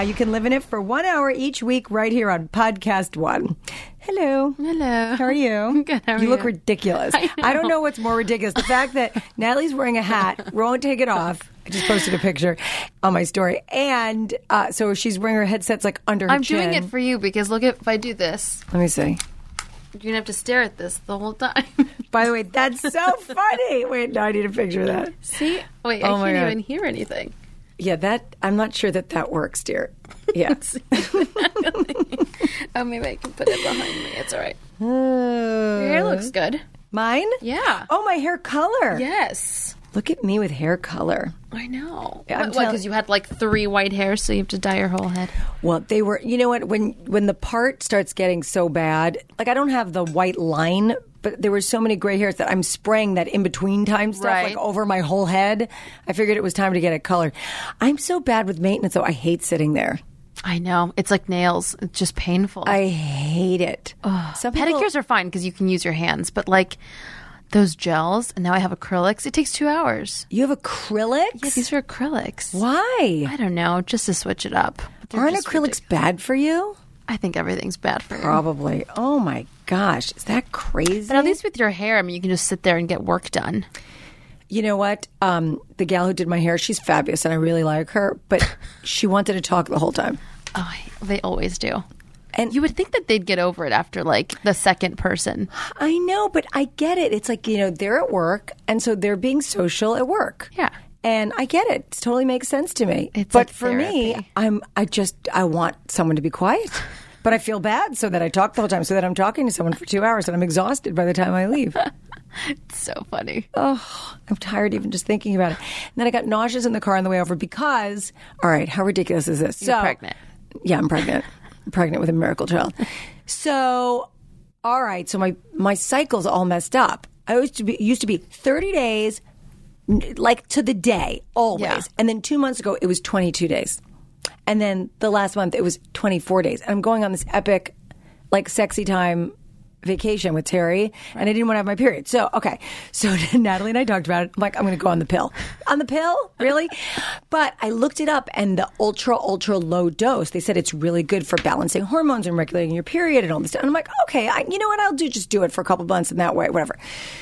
you can live in it for 1 hour each week right here on Podcast One. Hello. Hello. How are you? Good. How are you look you? ridiculous. I know. I don't know what's more ridiculous. The fact that Natalie's wearing a hat, won't take it off. I just posted a picture on my story. And so she's wearing her headsets like under her I'm chin. doing it for you because look at if I do this, Let me see. you're gonna have to stare at this the whole time. By the way, that's so funny. Wait, no, I need a picture of that. See? Wait, Oh I my can't God. even hear anything. Yeah, I'm not sure that works, dear. Yeah. Oh, maybe I can put it behind me. It's all right. Your Your hair looks good. Mine? Yeah. Oh, my hair color. Yes. Look at me with hair color. I know. Yeah, I'm What? telling- Because you had like 3 white hairs, so you have to dye your whole head. Well, they were, you know what, when the part starts getting so bad, like I don't have the white line, but there were so many gray hairs that I'm spraying that in between time stuff Right. like over my whole head. I figured it was time to get it colored. I'm so bad with maintenance though. I hate sitting there. I know. It's like nails. It's just painful. I hate it. Some people- Pedicures are fine because you can use your hands, but like those gels, and now I have acrylics. It takes 2 hours. You have acrylics? Yeah, these are acrylics. Why? I don't know, just to switch it up. They're Aren't just acrylics bad for you? I think everything's bad for you. Probably. Oh my gosh. Is that crazy? But at least with your hair, I mean, you can just sit there and get work done. You know what? The gal who did my hair, she's fabulous and I really like her, but she wanted to talk the whole time. Oh, they always do. And You would think that they'd get over it after like the second person. I know, but I get it. It's like, they're at work and so they're being social at work. Yeah. And I get it. It totally makes sense to me. It's but like for me, therapy. I want someone to be quiet. But I feel bad so that I talk the whole time, so that I'm talking to someone for 2 hours and I'm exhausted by the time I leave. It's so funny. Oh, I'm tired even just thinking about it. And then I got nauseous in the car on the way over because, all right, how ridiculous is this? You're pregnant. Yeah, I'm pregnant. I'm pregnant with a miracle child. So, all right, so my cycle's all messed up. I used to be 30 days, like to the day, always. Yeah. And then 2 months ago, it was 22 days. And then the last month, it was 24 days. And I'm going on this epic, like, sexy time vacation with Terry, and I didn't want to have my period. So, okay. So Natalie and I talked about it. I'm like, I'm going to go on the pill. On the pill? Really? But I looked it up, and the ultra low dose, they said it's really good for balancing hormones and regulating your period and all this stuff. And I'm like, okay, you know what? I'll just do it for a couple months and that way, whatever.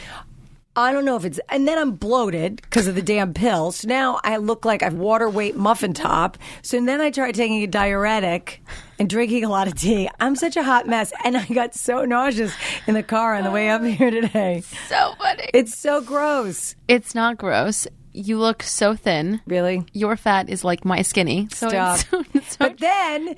I don't know if it's... And then I'm bloated because of the damn pill. So now I look like I've water weight muffin top. So then I tried taking a diuretic and drinking a lot of tea. I'm such a hot mess. And I got so nauseous in the car on the way up here today. So funny. It's so gross. It's not gross. You look so thin. Really? Your fat is like my skinny. So Stop. It's But then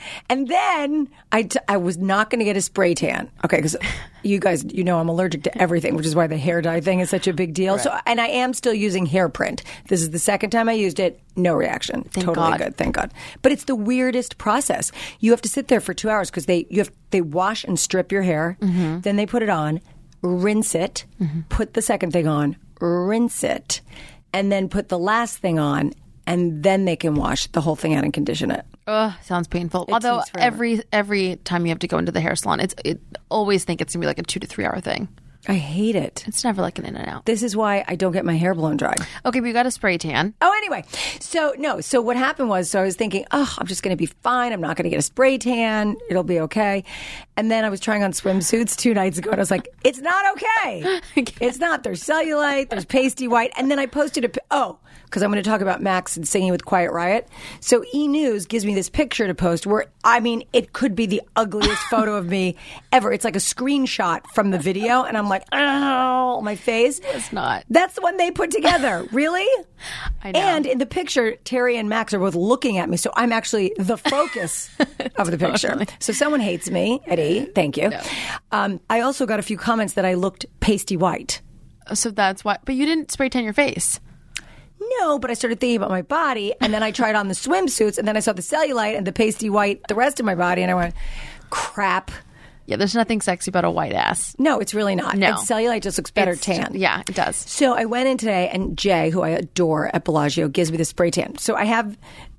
I was not going to get a spray tan. Okay, because you guys, I'm allergic to everything, which is why the hair dye thing is such a big deal. Right. So, and I am still using Hairprint. This is the second time I used it. No reaction. Thank Totally God. good. Thank God. But it's the weirdest process. You have to sit there for 2 hours because they wash and strip your hair. Mm-hmm. Then they put it on, rinse it, put the second thing on, rinse it, and then put the last thing on, and then they can wash the whole thing out and condition it. Ugh, sounds painful. Although takes forever. every time you have to go into the hair salon, it always think it's gonna be like a 2 to 3 hour thing. I hate it. It's never like an in and out. This is why I don't get my hair blown dry. Okay, but you got a spray tan. Oh, anyway. So what happened was, I was thinking, I'm just going to be fine. I'm not going to get a spray tan. It'll be okay. And then I was trying on swimsuits 2 nights ago, and I was like, it's not okay. It's not. There's cellulite, there's pasty white. And then I posted because I'm going to talk about Max and singing with Quiet Riot. So E! News gives me this picture to post where, it could be the ugliest photo of me ever. It's like a screenshot from the video, and I'm like, oh, my face. It's not. That's the one they put together. Really? I know. And in the picture, Terry and Max are both looking at me, so I'm actually the focus of the picture. Totally. So someone hates me, Eddie. Thank you. No. I also got a few comments that I looked pasty white. So that's why. But you didn't spray tan your face. No, but I started thinking about my body, and then I tried on the swimsuits, and then I saw the cellulite and the pasty white, the rest of my body, and I went, crap. Yeah, there's nothing sexy about a white ass. No, it's really not. No. And cellulite just looks better It's tan. Yeah, it does. So I went in today, and Jay, who I adore at Bellagio, gives me the spray tan. So I have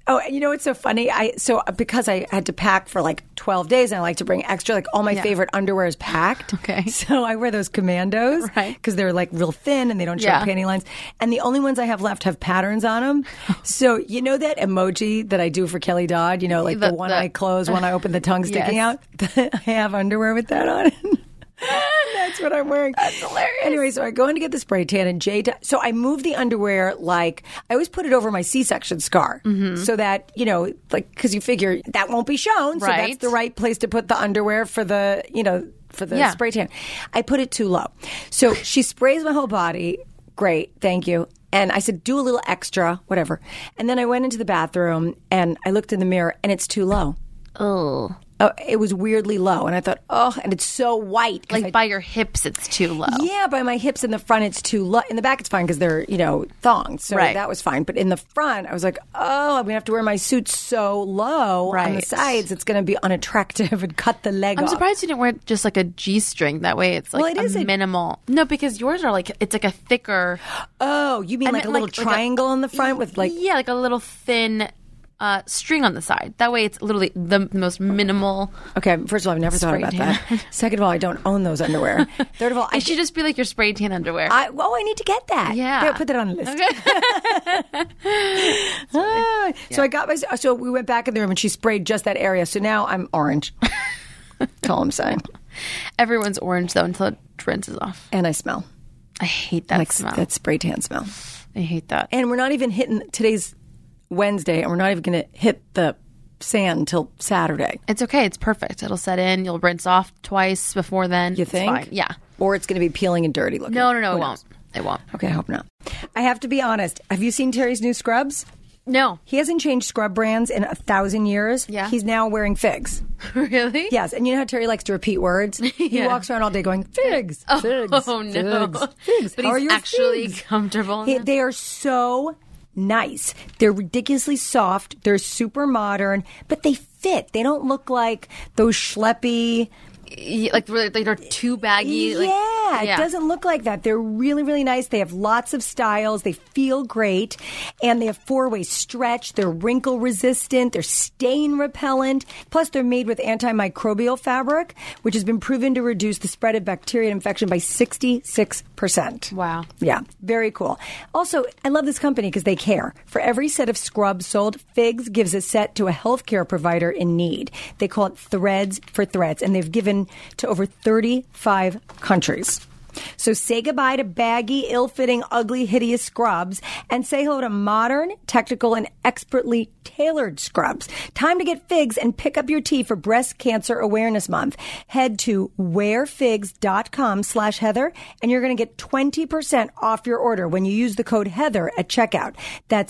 Oh, and you know what's so funny? Because I had to pack for like 12 days, and I like to bring extra. Like all my favorite underwear is packed. Okay. So I wear those commandos, Right. Because they're like real thin and they don't show Yeah. panty lines. And the only ones I have left have patterns on them. So you know that emoji that I do for Kelly Dodd? You know, like the one eye closed, one eye open, the tongue sticking out. I have underwear with that on it. That's what I'm wearing. That's hilarious. Anyway, so I go in to get the spray tan, and so I move the underwear like I always put it over my C-section scar, so that like because you figure that won't be shown, so Right. that's the right place to put the underwear for the Yeah. spray tan. I put it too low, so she sprays my whole body. Great, thank you. And I said, do a little extra, whatever. And then I went into the bathroom and I looked in the mirror, and it's too low. Oh. Oh, it was weirdly low, and I thought, and it's so white. 'Cause Like by your hips, it's too low. yeah, by my hips in the front, it's too low. In the back, it's fine because they're, thongs. So Right. that was fine. But in the front, I was like, I'm going to have to wear my suit so low on the Right. sides. It's going to be unattractive and cut the leg I'm off. surprised you didn't wear just like a G-string. That way it's like Well, it is a minimal. No, because yours are like, it's like a thicker. Oh, you mean I like a meant little triangle in the front with like... Yeah, like a little thin string on the side. That way it's literally the most minimal. Okay, first of all, I've never thought Spray about tan. that. Second of all, I don't own those underwear. Third of all, It should just be like your spray tan underwear. I need to get that. Yeah. There, put that on the list. So I got so we went back in the room and she sprayed just that area. So now I'm orange. That's all I'm saying. Everyone's orange though until it rinses off. And I smell. I hate that Like smell. that spray tan smell. I hate that. And we're not even hitting, today's Wednesday, and we're not even going to hit the sand until Saturday. It's okay. It's perfect. It'll set in. You'll rinse off twice before then. You It's think? fine. Yeah. Or it's going to be peeling and dirty looking. No, Who it knows? won't. It won't. Okay, I hope not. I have to be honest. Have you seen Terry's new scrubs? No. He hasn't changed scrub brands in 1,000 years. Yeah. He's now wearing figs. Really? Yes, and you know how Terry likes to repeat words? He Yeah. walks around all day going, figs, figs, Oh, no. figs, figs. But How are he's your actually figs?" comfortable in them? They are so nice. They're ridiculously soft. They're super modern, but they fit. They don't look like those schleppy... Like they're too baggy. Yeah, it doesn't look like that. They're really, really nice. They have lots of styles. They feel great. And they have 4-way stretch. They're wrinkle resistant. They're stain repellent. Plus, they're made with antimicrobial fabric, which has been proven to reduce the spread of bacteria and infection by 66%. Wow. Yeah, very cool. Also, I love this company because they care. For every set of scrubs sold, Figs gives a set to a healthcare provider in need. They call it Threads for Threads, and they've given to over 35 countries. So say goodbye to baggy, ill-fitting, ugly, hideous scrubs and say hello to modern, technical, and expertly tailored scrubs. Time to get Figs and pick up your tea for Breast Cancer Awareness Month. Head to wearfigs.com/Heather and you're going to get 20% off your order when you use the code Heather at checkout. That's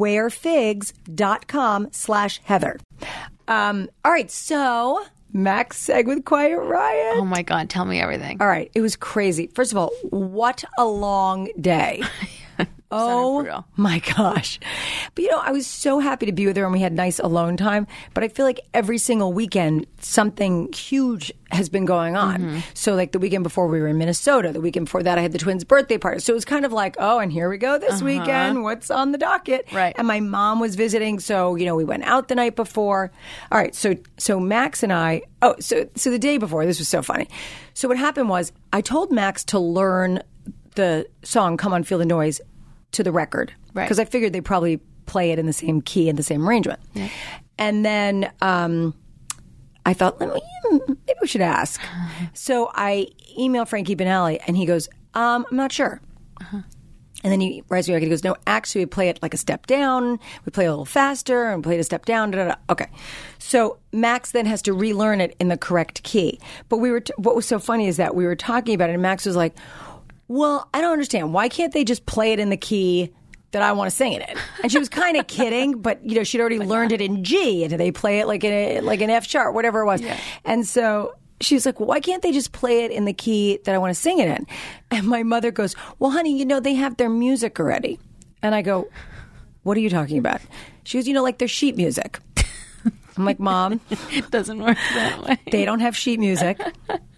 wearfigs.com/Heather. All right, so Max Seg with Quiet Riot. Oh my God. Tell me everything. All right, it was crazy. First of all, what a long day. Oh Unreal. my gosh. But I was so happy to be with her and we had nice alone time. But I feel like every single weekend, something huge has been going on. Mm-hmm. So like the weekend before we were in Minnesota, the weekend before that I had the twins' birthday party. So it was kind of like, and here we go this weekend. What's on the docket? Right. And my mom was visiting. So, we went out the night before. All right. So Max and I, so the day before, this was so funny. So what happened was I told Max to learn the song Come On Feel the Noise to the record. Right. Because I figured they'd probably play it in the same key and the same arrangement. Yeah. And then I thought, maybe we should ask. So I emailed Frankie Benelli and he goes, I'm not sure. And then he writes me back and he goes, no, actually we play it like a step down. We play a little faster and play it a step down. Da, da, da. Okay. So Max then has to relearn it in the correct key. But what was so funny is that we were talking about it and Max was like, well, I don't understand. Why can't they just play it in the key that I want to sing it in? And she was kind of kidding, but she'd already learned it in G, and they play it like an F sharp, whatever it was. Yeah. And so she was like, well, why can't they just play it in the key that I want to sing it in? And my mother goes, well, honey, they have their music already. And I go, what are you talking about? She goes, like their sheet music. I'm like, Mom, It doesn't work that way. they don't have sheet music.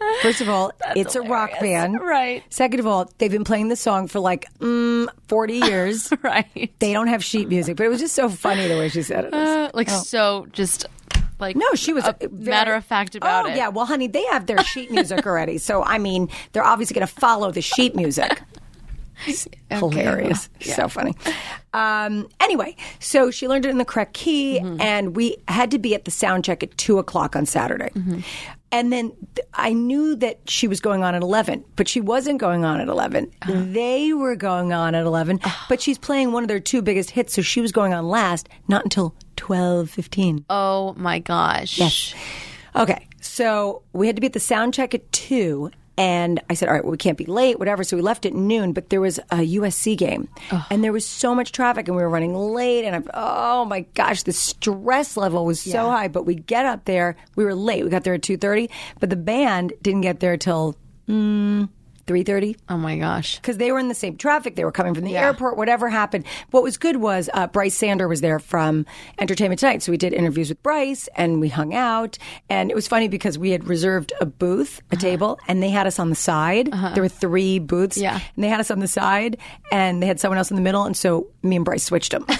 First of all, it's a rock band. Right. Second of all, they've been playing the song for like 40 years. Right. They don't have sheet music, but it was just so funny the way she said it. So just like No, she was matter of fact about it. Oh, yeah. Well, honey, they have their sheet music already. So, I mean, they're obviously going to follow the sheet music. Hilarious. Yeah. So funny. Anyway, so she learned it in the correct key, and we had to be at the sound check at 2:00 on Saturday. And then I knew that she was going on at 11, but she wasn't going on at 11. They were going on at 11, but she's playing one of their two biggest hits, so she was going on last, not until 12:15. Oh my gosh. Yes. Okay, so we had to be at the sound check at 2. And I said, all right, well, we can't be late, whatever. So we left at noon, but there was a USC game. And there was so much traffic, and we were running late. And oh, my gosh, the stress level was so high. But we get up there. We were late. We got there at 2:30. But the band didn't get there till 3:30. Oh my gosh. Because they were in the same traffic. They were coming from the airport, whatever happened. What was good was Bryce Sander was there from Entertainment Tonight. So we did interviews with Bryce, and we hung out. And it was funny because we had reserved a booth, a table, and they had us on the side. There were 3 booths. Yeah. And they had us on the side, and they had someone else in the middle. And so me and Bryce switched them.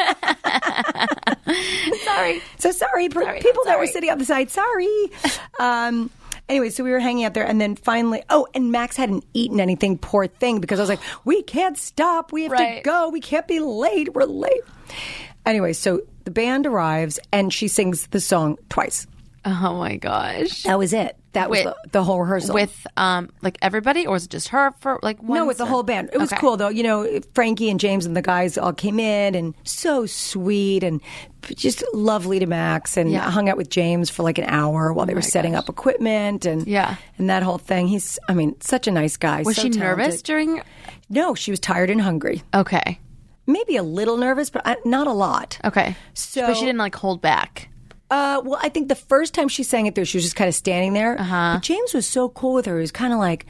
Sorry. So sorry, people that were sitting on the side. Sorry. Anyway, so we were hanging out there, and then finally, and Max hadn't eaten anything, poor thing, because I was like, we can't stop. We have to go. We can't be late. We're late. Anyway, so the band arrives, and she sings the song twice. Oh my gosh. That was it. That was the whole rehearsal. With like everybody, or was it just her for like one? No, with the whole band. It was cool though. You know, Frankie and James and the guys all came in, and so sweet and just lovely to Max. And I hung out with James for like an hour while they were setting up equipment and that whole thing. He's, I mean, such a nice guy. Was so she talented. nervous during? No, she was tired and hungry. Okay. Maybe a little nervous, but not a lot. Okay. So, but she didn't like hold back. Well, I think the first time she sang it through, she was just kind of standing there. But James was so cool with her. He was kind of like,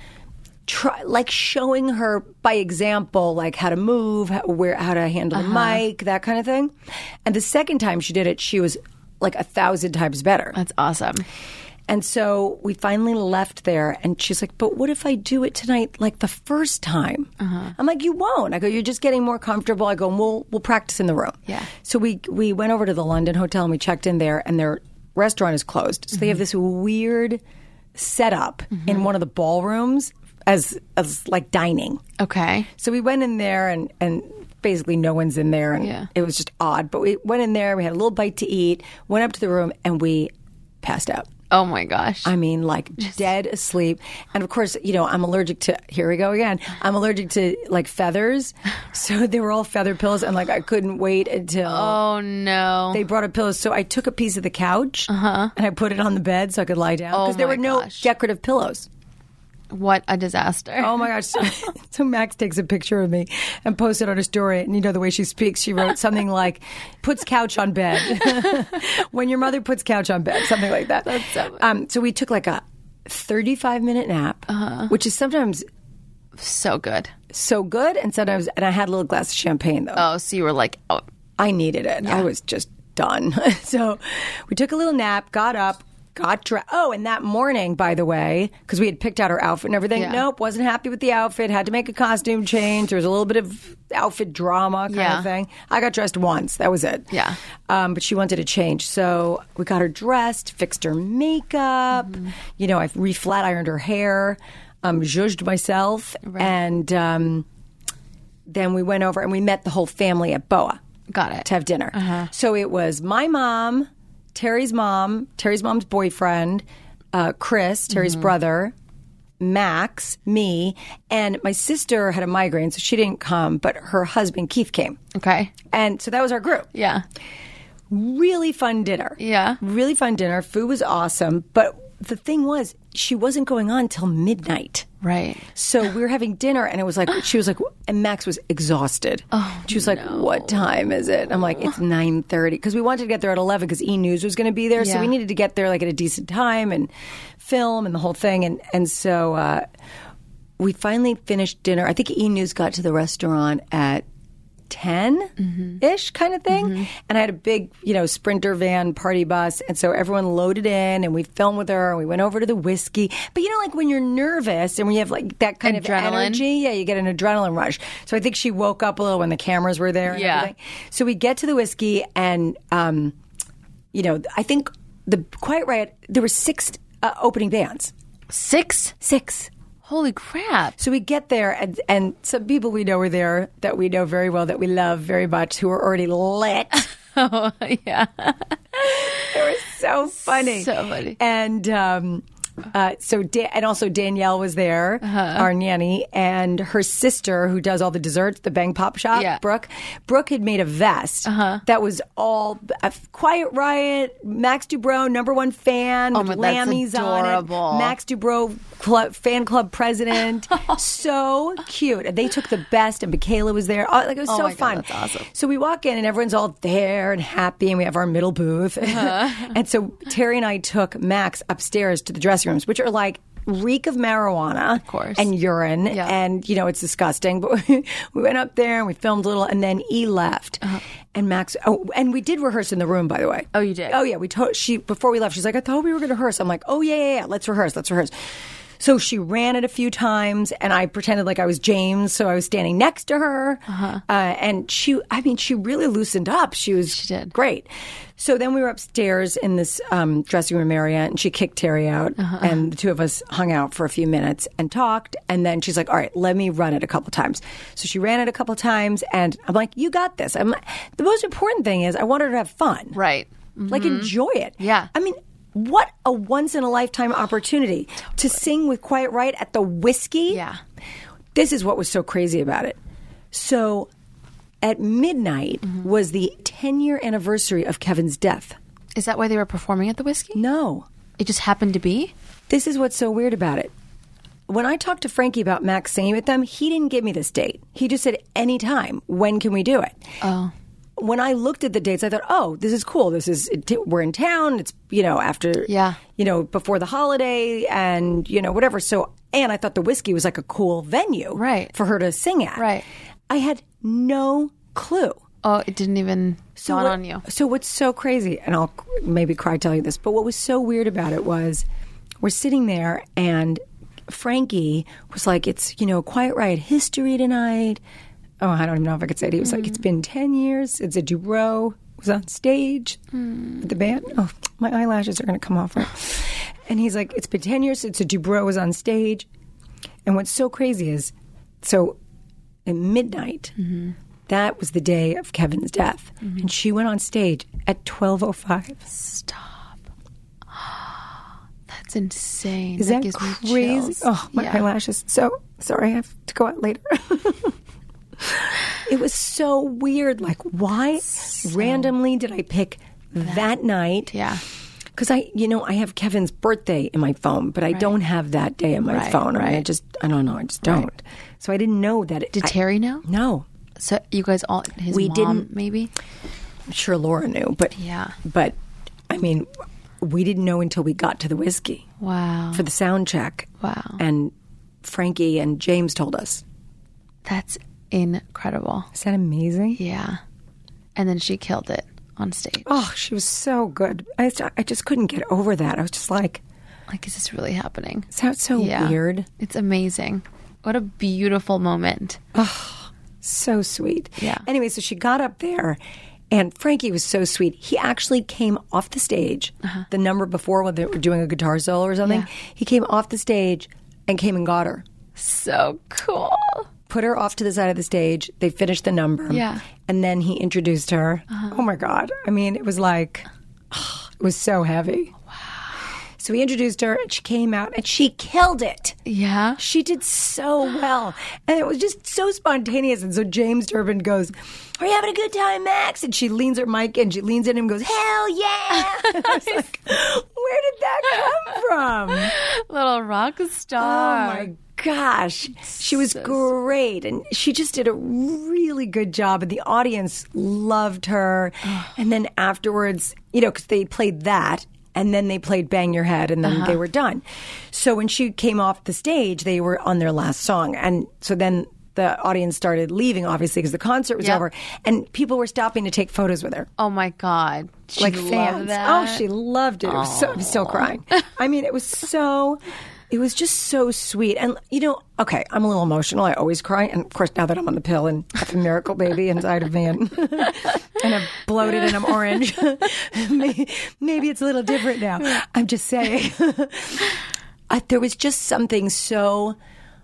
showing her by example, like how to move, how to handle the mic, that kind of thing. And the second time she did it, she was like 1,000 times better. That's awesome. And so we finally left there, and she's like, but what if I do it tonight like the first time? I'm like, you won't. I go, you're just getting more comfortable. I go, we'll practice in the room. Yeah. So we went over to the London Hotel, and we checked in there, and their restaurant is closed. So they have this weird setup in one of the ballrooms as like dining. Okay. So we went in there, and basically no one's in there, and it was just odd. But we went in there, we had a little bite to eat, went up to the room, and we passed out. Oh my gosh. I mean, like dead asleep. And of course, you know, I'm allergic to, here we go again, I'm allergic to like feathers. So they were all feather pillows, and like I couldn't wait until they brought a pillow. So I took a piece of the couch and I put it on the bed so I could lie down, because there were no decorative pillows. What a disaster. Oh my gosh. So Max takes a picture of me and posts it on her story. And you know the way she speaks, she wrote something like, puts couch on bed. When your mother puts couch on bed, something like that. That's so funny. So we took like a 35-minute nap, which is sometimes so good. So good. And sometimes, and I had a little glass of champagne though. Oh, so you were like, I needed it. I was just done. So we took a little nap, got up, got dressed. Oh, and that morning, by the way, because we had picked out her outfit and everything. Nope, wasn't happy with the outfit. Had to make a costume change. There was a little bit of outfit drama kind of thing. I got dressed once. That was it. Yeah. But she wanted to change. So we got her dressed, fixed her makeup. You know, I flat ironed her hair, zhuzhed myself. Right. And then we went over and we met the whole family at Boa. Got it. To have dinner. So it was my mom, Terry's mom's boyfriend, Chris, Terry's brother, Max, me, and my sister had a migraine, so she didn't come, but her husband, Keith, came. Okay. And so that was our group. Yeah. Really fun dinner. Yeah. Really fun dinner. Food was awesome, but the thing was, she wasn't going on till midnight. Right. So we were having dinner, and it was like, she was like, and Max was exhausted. Oh, she was like, what time is it? I'm like, it's 9:30. Because we wanted to get there at 11 because E! News was going to be there. So we needed to get there like at a decent time and film and the whole thing. And so we finally finished dinner. I think E! News got to the restaurant at 10-ish kind of thing. And I had a big, Sprinter van party bus. And so everyone loaded in and we filmed with her and we went over to the whiskey. But like when you're nervous and when you have like that kind of energy, you get an adrenaline rush. So I think she woke up a little when the cameras were there and everything. So we get to the whiskey and, I think the Quiet Riot, there were 6 opening bands. 6? 6. Holy crap. So we get there, and some people we know were there that we know very well, that we love very much, who are already lit. Oh, yeah. It was so funny. So funny. And and also Danielle was there, our nanny, and her sister, who does all the desserts, the Bang Pop Shop, Brooke. Brooke had made a vest that was all Quiet Riot, Max Dubrow, #1 fan, with Lammy's on it. Max Dubrow fan club president. So cute. And they took the best, and Michaela was there. It was so fun. God, that's awesome. So we walk in, and everyone's all there and happy, and we have our middle booth. And so Terry and I took Max upstairs to the dressing rooms, which are like reek of marijuana, of course, and urine, and it's disgusting. But we went up there and we filmed a little, and then E left, and Max. Oh, and we did rehearse in the room, by the way. Oh, you did? Oh, yeah. She before we left, she's like, I thought we were going to rehearse. I'm like, oh yeah, let's rehearse. So she ran it a few times, and I pretended like I was James, so I was standing next to her. And she really loosened up. She did great. So then we were upstairs in this dressing room area, and she kicked Terry out, and the two of us hung out for a few minutes and talked. And then she's like, all right, let me run it a couple times. So she ran it a couple times, and I'm like, you got this. The most important thing is I want her to have fun. Right. Like, enjoy it. Yeah. I mean, what a once-in-a-lifetime opportunity to sing with Quiet Riot at the Whiskey. Yeah. This is what was so crazy about it. So at midnight was the 10-year anniversary of Kevin's death. Is that why they were performing at the Whiskey? No. It just happened to be? This is what's so weird about it. When I talked to Frankie about Max singing with them, he didn't give me this date. He just said, anytime. When can we do it? Oh. When I looked at the dates, I thought, oh, this is cool. We're in town. It's, after, before the holiday and, whatever. So, and I thought the Whiskey was like a cool venue for her to sing at. Right. I had no clue. Oh, it didn't even dawn on you. So what's so crazy, and I'll maybe cry telling you this, but what was so weird about it was we're sitting there and Frankie was like, it's, Quiet Riot history tonight. Oh, I don't even know if I could say it. He was like, it's been 10 years. It's a Dubrow was on stage with the band. Oh, my eyelashes are going to come off. Right? And he's like, it's been 10 years since a Dubrow was on stage. And what's so crazy is, so at midnight, that was the day of Kevin's death. And she went on stage at 12:05. Stop. That's insane. Is that crazy? Oh, my eyelashes. So sorry, I have to go out later. It was so weird. Like, why randomly did I pick that night? Yeah. Because I have Kevin's birthday in my phone, but I don't have that day in my phone. I mean, I don't know. I just don't. So I didn't know that. Did Terry know? No. So you guys all, we mom, didn't, maybe? I'm sure Laura knew, but But I mean, we didn't know until we got to the Whiskey. Wow. For the sound check. Wow. And Frankie and James told us. That's incredible. Is that amazing? Yeah. And then she killed it on stage. Oh, she was so good. I just couldn't get over that. I was just like, is this really happening? It sounds so weird. It's amazing. What a beautiful moment. Oh, so sweet. Yeah. Anyway, so she got up there, and Frankie was so sweet. He actually came off the stage the number before when they were doing a guitar solo or something. Yeah. He came off the stage and came and got her. So cool. Put her off to the side of the stage. They finished the number. Yeah. And then he introduced her. Oh, my God. I mean, it was like, it was so heavy. Wow. So he introduced her, and she came out, and she killed it. Yeah. She did so well. And it was just so spontaneous. And so James Durbin goes, are you having a good time, Max? And she leans her mic, and she leans in and goes, hell yeah. And I was like, where did that come from? Little rock star. Oh, my gosh. She was great. And she just did a really good job. And the audience loved her. And then afterwards, because they played that. And then they played Bang Your Head, and then they were done. So when she came off the stage, they were on their last song. And so then the audience started leaving, obviously, because the concert was over, and people were stopping to take photos with her. Oh my God. She Like loved fans. that. Oh, she loved it. It was I'm still crying. I mean, it was just so sweet. And, okay, I'm a little emotional. I always cry. And, of course, now that I'm on the pill and have a miracle baby inside of me and I'm bloated and I'm orange, maybe it's a little different now. I'm just saying. There was just something so...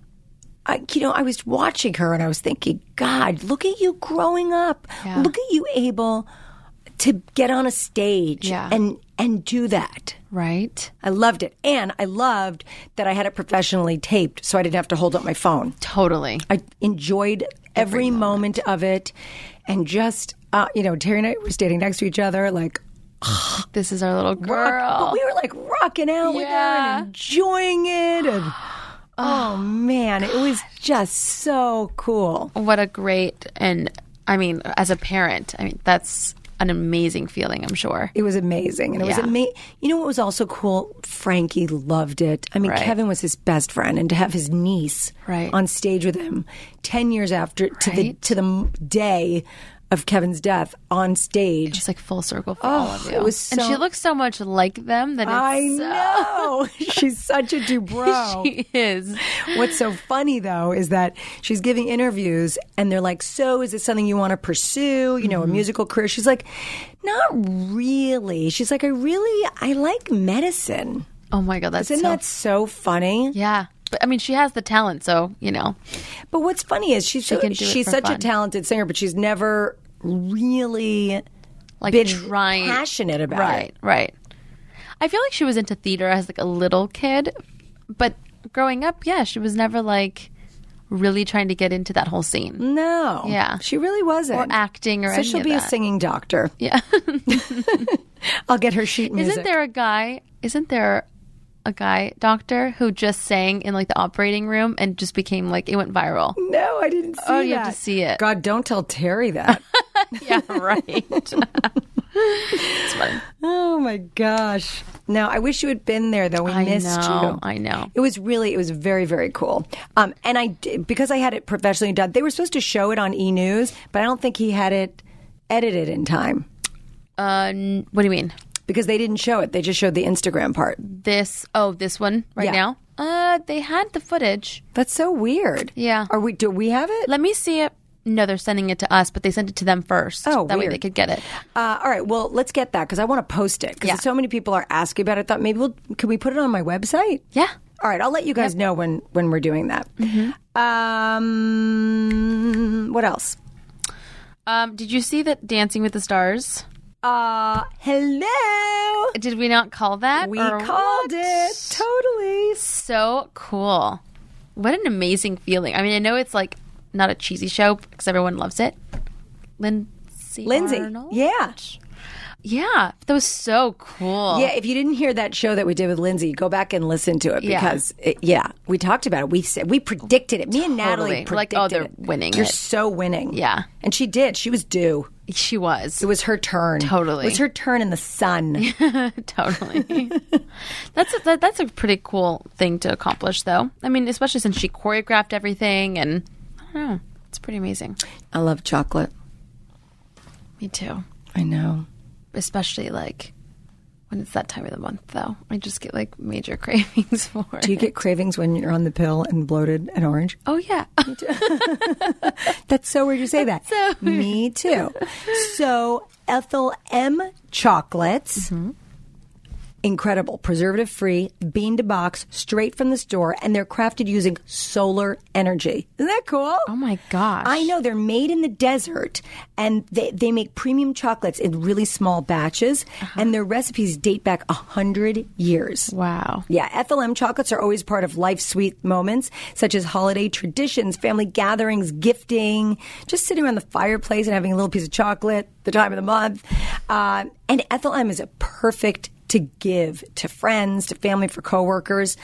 I was watching her and I was thinking, God, look at you growing up. Yeah. Look at you able to get on a stage and do that. Right. I loved it. And I loved that I had it professionally taped so I didn't have to hold up my phone. Totally. I enjoyed every moment of it. And just, Terry and I were standing next to each other like, this is our little girl. But we were like rocking out with her and enjoying it. And oh, man, it was just so cool. What a great, and I mean, as a parent, that's an amazing feeling, I'm sure. It was amazing. And it was amazing. You know what was also cool? Frankie loved it. I mean, Kevin was his best friend, and to have his niece on stage with him 10 years after, to the day of Kevin's death on stage. It's like full circle for all of you. It was and she looks so much like them that it's know. She's such a Dubrow. She is. What's so funny, though, is that she's giving interviews and they're like, so is this something you want to pursue? A musical career? She's like, not really. She's like, I like medicine. Oh my God, Isn't that so funny? Yeah. But I mean, she has the talent, so, But what's funny is she's such a talented singer, but she's never really been passionate about it. Right. I feel like she was into theater as like a little kid, but growing up, she was never like really trying to get into that whole scene. No. Yeah. She really wasn't. Or acting or anything. So she'll be a singing doctor. Yeah. I'll get her sheet music. Isn't there a guy doctor who just sang in like the operating room and just became like, it went viral? No, I didn't see that. Oh, you have to see it. God, don't tell Terry that. Yeah, right. It's funny. Oh my gosh. Now, I wish you had been there, though. We missed you. I know. It was very, very cool. And I did, because I had it professionally done, they were supposed to show it on E! News, but I don't think he had it edited in time. What do you mean? Because they didn't show it. They just showed the Instagram part. This one right now? They had the footage. That's so weird. Yeah. Do we have it? Let me see it. No, they're sending it to us, but they sent it to them first. Oh, that weird. way they could get it. All right. Well, let's get that because I want to post it because so many people are asking about it. I thought maybe can we put it on my website? Yeah. All right. I'll let you guys know when we're doing that. Mm-hmm. What else? Did you see that Dancing with the Stars? Hello. Did we not call that? We called it. Totally. So cool. What an amazing feeling. I mean, I know it's like not a cheesy show because everyone loves it. Lindsay Arnold? Yeah. Yeah, that was so cool. Yeah, if you didn't hear that show that we did with Lindsay, go back and listen to it because, we talked about it. We predicted it. Me and Natalie predicted they're it. winning You're it. so winning. Yeah. And she did. She was due. She was. It was her turn. Totally. It was her turn in the sun. Totally. That's a pretty cool thing to accomplish, though. I mean, especially since she choreographed everything, and I don't know. It's pretty amazing. I love chocolate. Me too. I know. Especially like when it's that time of the month, though. I just get like major cravings for it. Do you get cravings when you're on the pill and bloated and orange? Oh, yeah. Me too. That's so weird you say that. So weird. Me too. So Ethel M chocolates. Mm-hmm. Incredible. Preservative-free, bean-to-box, straight from the store, and they're crafted using solar energy. Isn't that cool? Oh, my gosh. I know. They're made in the desert, and they make premium chocolates in really small batches, and their recipes date back 100 years. Wow. Yeah, Ethel M chocolates are always part of life's sweet moments, such as holiday traditions, family gatherings, gifting, just sitting around the fireplace and having a little piece of chocolate the time of the month. And Ethel M is a perfect to give to friends, to family, for coworkers.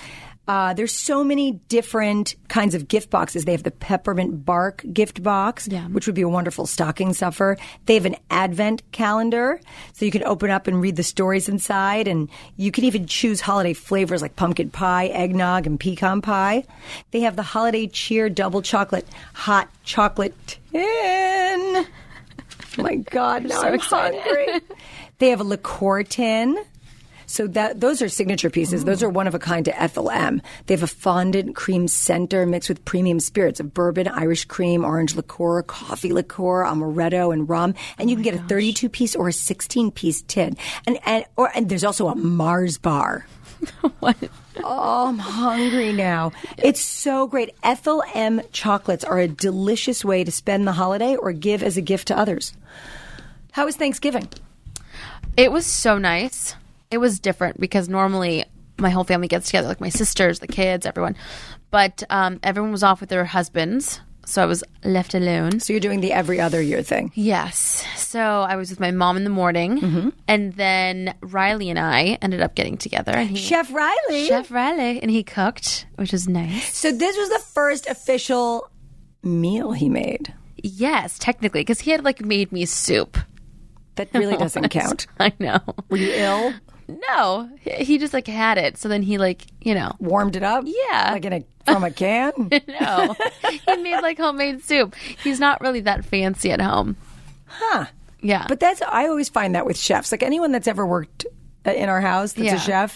There's so many different kinds of gift boxes. They have the peppermint bark gift box, which would be a wonderful stocking stuffer. They have an advent calendar, so you can open up and read the stories inside. And you can even choose holiday flavors like pumpkin pie, eggnog, and pecan pie. They have the holiday cheer double chocolate hot chocolate tin. Oh my God, now I'm hungry. They have a liqueur tin. So those are signature pieces. Ooh. Those are one of a kind to Ethel M. They have a fondant cream center mixed with premium spirits of bourbon, Irish cream, orange liqueur, coffee liqueur, amaretto, and rum. And you can get a 32-piece or a 16-piece tin. And there's also a Mars bar. What? Oh, I'm hungry now. It's so great. Ethel M chocolates are a delicious way to spend the holiday or give as a gift to others. How was Thanksgiving? It was so nice. It was different because normally my whole family gets together, like my sisters, the kids, everyone. But everyone was off with their husbands, so I was left alone. So you're doing the every other year thing. Yes. So I was with my mom in the morning, and then Riley and I ended up getting together. And Chef Riley. And he cooked, which was nice. So this was the first official meal he made. Yes, technically, because he had made me soup. That really doesn't count. I know. Were you ill? No, he just had it. So then he warmed it up. Yeah, from a can. No, he made homemade soup. He's not really that fancy at home. Huh? Yeah, but I always find that with chefs. Anyone that's ever worked in our house that's a chef.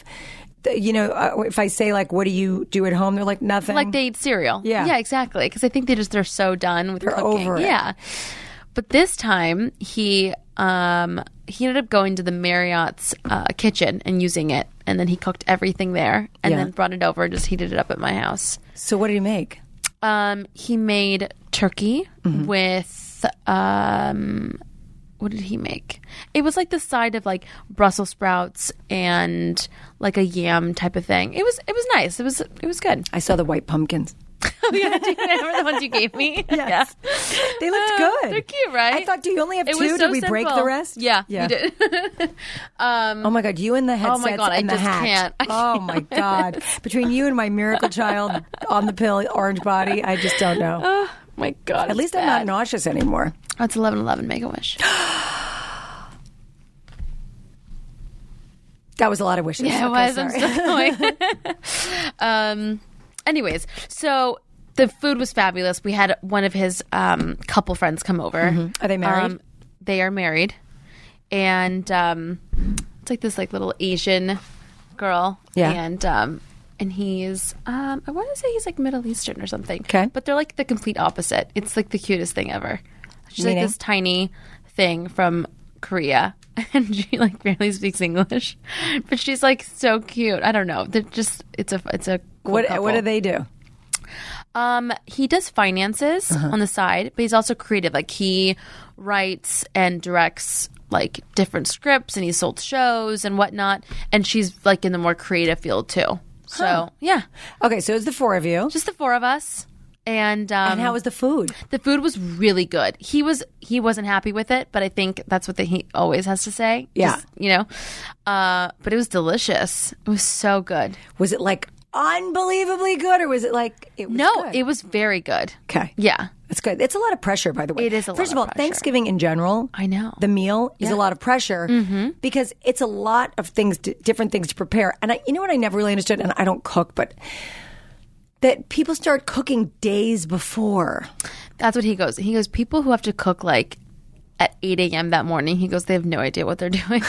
If I say what do you do at home, they're like nothing. They eat cereal. Yeah, exactly. Because I think they're so done with cooking. Over it. Yeah, but this time he ended up going to the Marriott's kitchen and using it, and then he cooked everything there, and then brought it over and just heated it up at my house. So what did he make? He made turkey with what did he make? It was the side of Brussels sprouts and a yam type of thing. It was nice. It was good. I saw the white pumpkins. Oh, yeah, do you remember the ones you gave me? Yes. Yeah. They looked good. They're cute, right? I thought, do you only have two? Did we break the rest? Yeah, we did. Oh my God, you and the headsets and the hat. Oh my God. Between you and my miracle child on the pill, orange body, I just don't know. Oh my God. At least I'm not nauseous anymore. Oh, it's 11/11. Make a wish. That was a lot of wishes. Yeah, it was. I'm still going. Anyways, so the food was fabulous. We had one of his couple friends come over. Mm-hmm. Are they married? They are married. And it's this little Asian girl. Yeah. And he's, I want to say he's Middle Eastern or something. Okay. But they're the complete opposite. It's the cutest thing ever. She's Meaning? This tiny thing from Korea. And she barely speaks English, but she's so cute. I don't know. They're just it's a cool what couple. What do they do? He does finances on the side, but he's also creative. He writes and directs different scripts, and he's sold shows and whatnot. And she's in the more creative field too. So yeah. Okay, so it's the four of you, just the four of us. And how was the food? The food was really good. He wasn't happy with it, but I think that's what he always has to say. Yeah. Just, but it was delicious. It was so good. Was it unbelievably good, or was it it was good? It was very good. Okay. Yeah. It's good. It's a lot of pressure, by the way. It is a lot First of all, pressure. Thanksgiving in general, I know. the meal is a lot of pressure because it's a lot of things, different things to prepare. And you know what I never really understood, and I don't cook, but that people start cooking days before. That's what he goes. He goes, people who have to cook at 8 a.m. that morning, he goes, they have no idea what they're doing.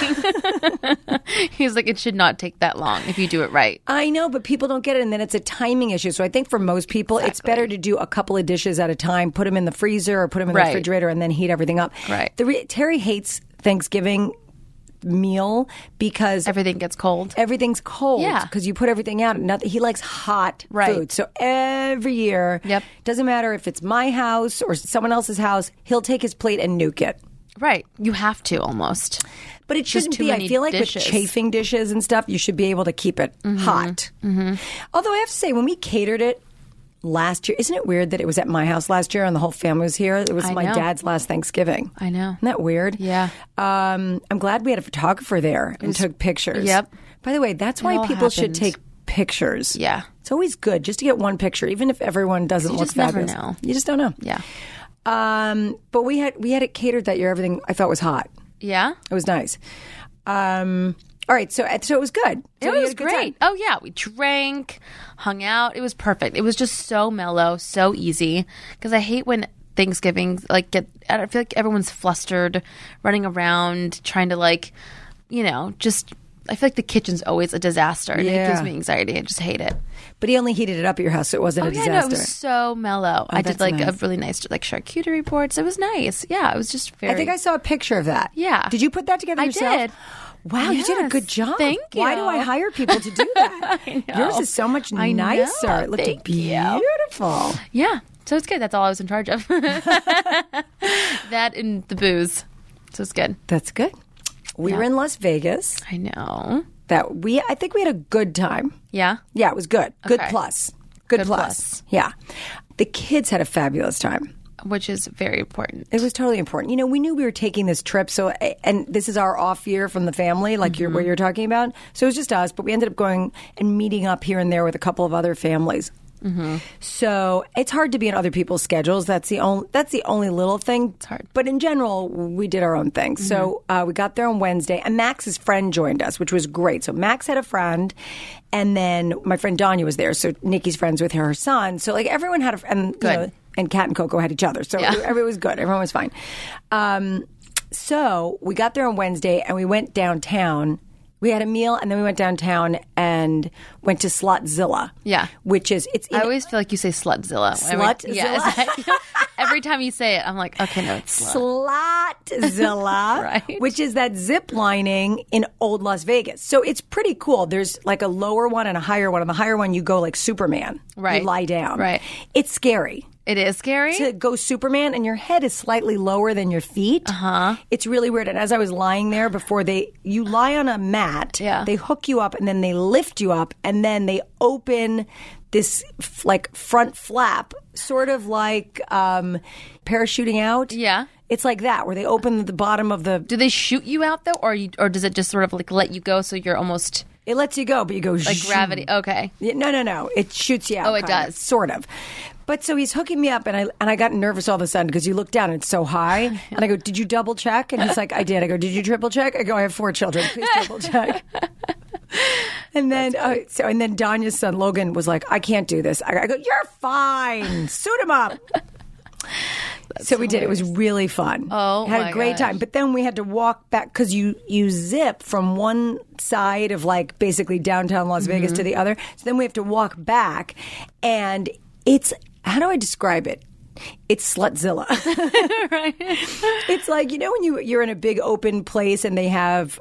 He's it should not take that long if you do it right. I know, but people don't get it, and then it's a timing issue. So I think for most people, it's better to do a couple of dishes at a time, put them in the freezer or put them in the refrigerator, and then heat everything up. Right. Terry hates Thanksgiving meal because everything gets cold. Everything's cold. Yeah. Because you put everything out. He likes hot food. So every year, doesn't matter if it's my house or someone else's house, he'll take his plate and nuke it. Right. You have to almost. But it shouldn't be. I feel dishes. With chafing dishes and stuff, you should be able to keep it hot. Mm-hmm. Although I have to say, when we catered it last year, isn't it weird that it was at my house last year and the whole family was here? It was my dad's last Thanksgiving. I know. Isn't that weird? Yeah. I'm glad we had a photographer there and took pictures. Yep. By the way, that's why people should take pictures. Yeah. It's always good just to get one picture, even if everyone doesn't look just never fabulous. know. You just don't know. Yeah. But we had it catered that year. Everything I thought was hot. Yeah. It was nice. All right, so it was good. So It you had was a good great. time. Oh yeah, we drank, hung out. It was perfect. It was just so mellow, so easy. Because I hate when Thanksgiving I feel like everyone's flustered, running around, trying to just. I feel like the kitchen's always a disaster, and it gives me anxiety. I just hate it. But he only heated it up at your house, so it wasn't a disaster. Yeah, no, it was so mellow. I did that's a nice. really nice charcuterie board. So it was nice. Yeah, it was just very. I think I saw a picture of that. Yeah. Did you put that together I yourself? did. Wow, you did a Yes, good job. thank Why do you. I hire people to do that? I know. Yours is so much I know. nicer. It looked Thank you. beautiful. Yeah, so it's good. That's all I was in charge of. That and the booze. So it's good. That's good. We were in Las Vegas. I know. I think we had a good time. Yeah. Yeah, it was good. Good Okay. plus. Good plus. Yeah. The kids had a fabulous time. Which is very important. It was totally important. We knew we were taking this trip, and this is our off year from the family, like what you're talking about. So it was just us, but we ended up going and meeting up here and there with a couple of other families. So it's hard to be in other people's schedules. That's the only little thing. It's hard. But in general, we did our own thing. So we got there on Wednesday, and Max's friend joined us, which was great. So Max had a friend, and then my friend Danya was there. So Nikki's friends with her son. So everyone had a friend. Good. And Kat and Coco had each other. So everyone was good. Everyone was fine. So we got there on Wednesday and we went downtown. We had a meal and then we went downtown and went to Slotzilla. Yeah. Which is, I always feel like you say slutzilla. Slutzilla? Yeah. Every time you say it, I'm like, okay, no, it's slut. Slotzilla, Right. which is that zip lining in old Las Vegas. So it's pretty cool. There's like a lower one and a higher one. On the higher one, you go like Superman. Right. You lie down. Right. It's scary. It is scary. To go Superman, and your head is slightly lower than your feet. It's really weird. And as I was lying there you lie on a mat. Yeah. They hook you up, and then they lift you up, and then they open this front flap, sort of like parachuting out. Yeah. It's like that, where they open the bottom of the. Do they shoot you out though, or does it just sort of let you go so you're almost It lets you go, but you go like gravity? Okay. Yeah, no. It shoots you out. Oh, it kind of, does. sort of. But so he's hooking me up, and I got nervous all of a sudden because you look down and it's so high. And I go, "Did you double check?" And he's like, "I did." I go, "Did you triple check?" I go, "I have 4 children. Please triple check." And then and then Danya's son Logan was like, "I can't do this." I go, "You're fine. Suit him up." So we did. It was really fun. Oh, had my a great gosh. time. But then we had to walk back because you zip from one side of basically downtown Las Vegas to the other. So then we have to walk back, and it's, how do I describe it? It's Slutzilla. Right. It's like, when you're in a big open place and they have,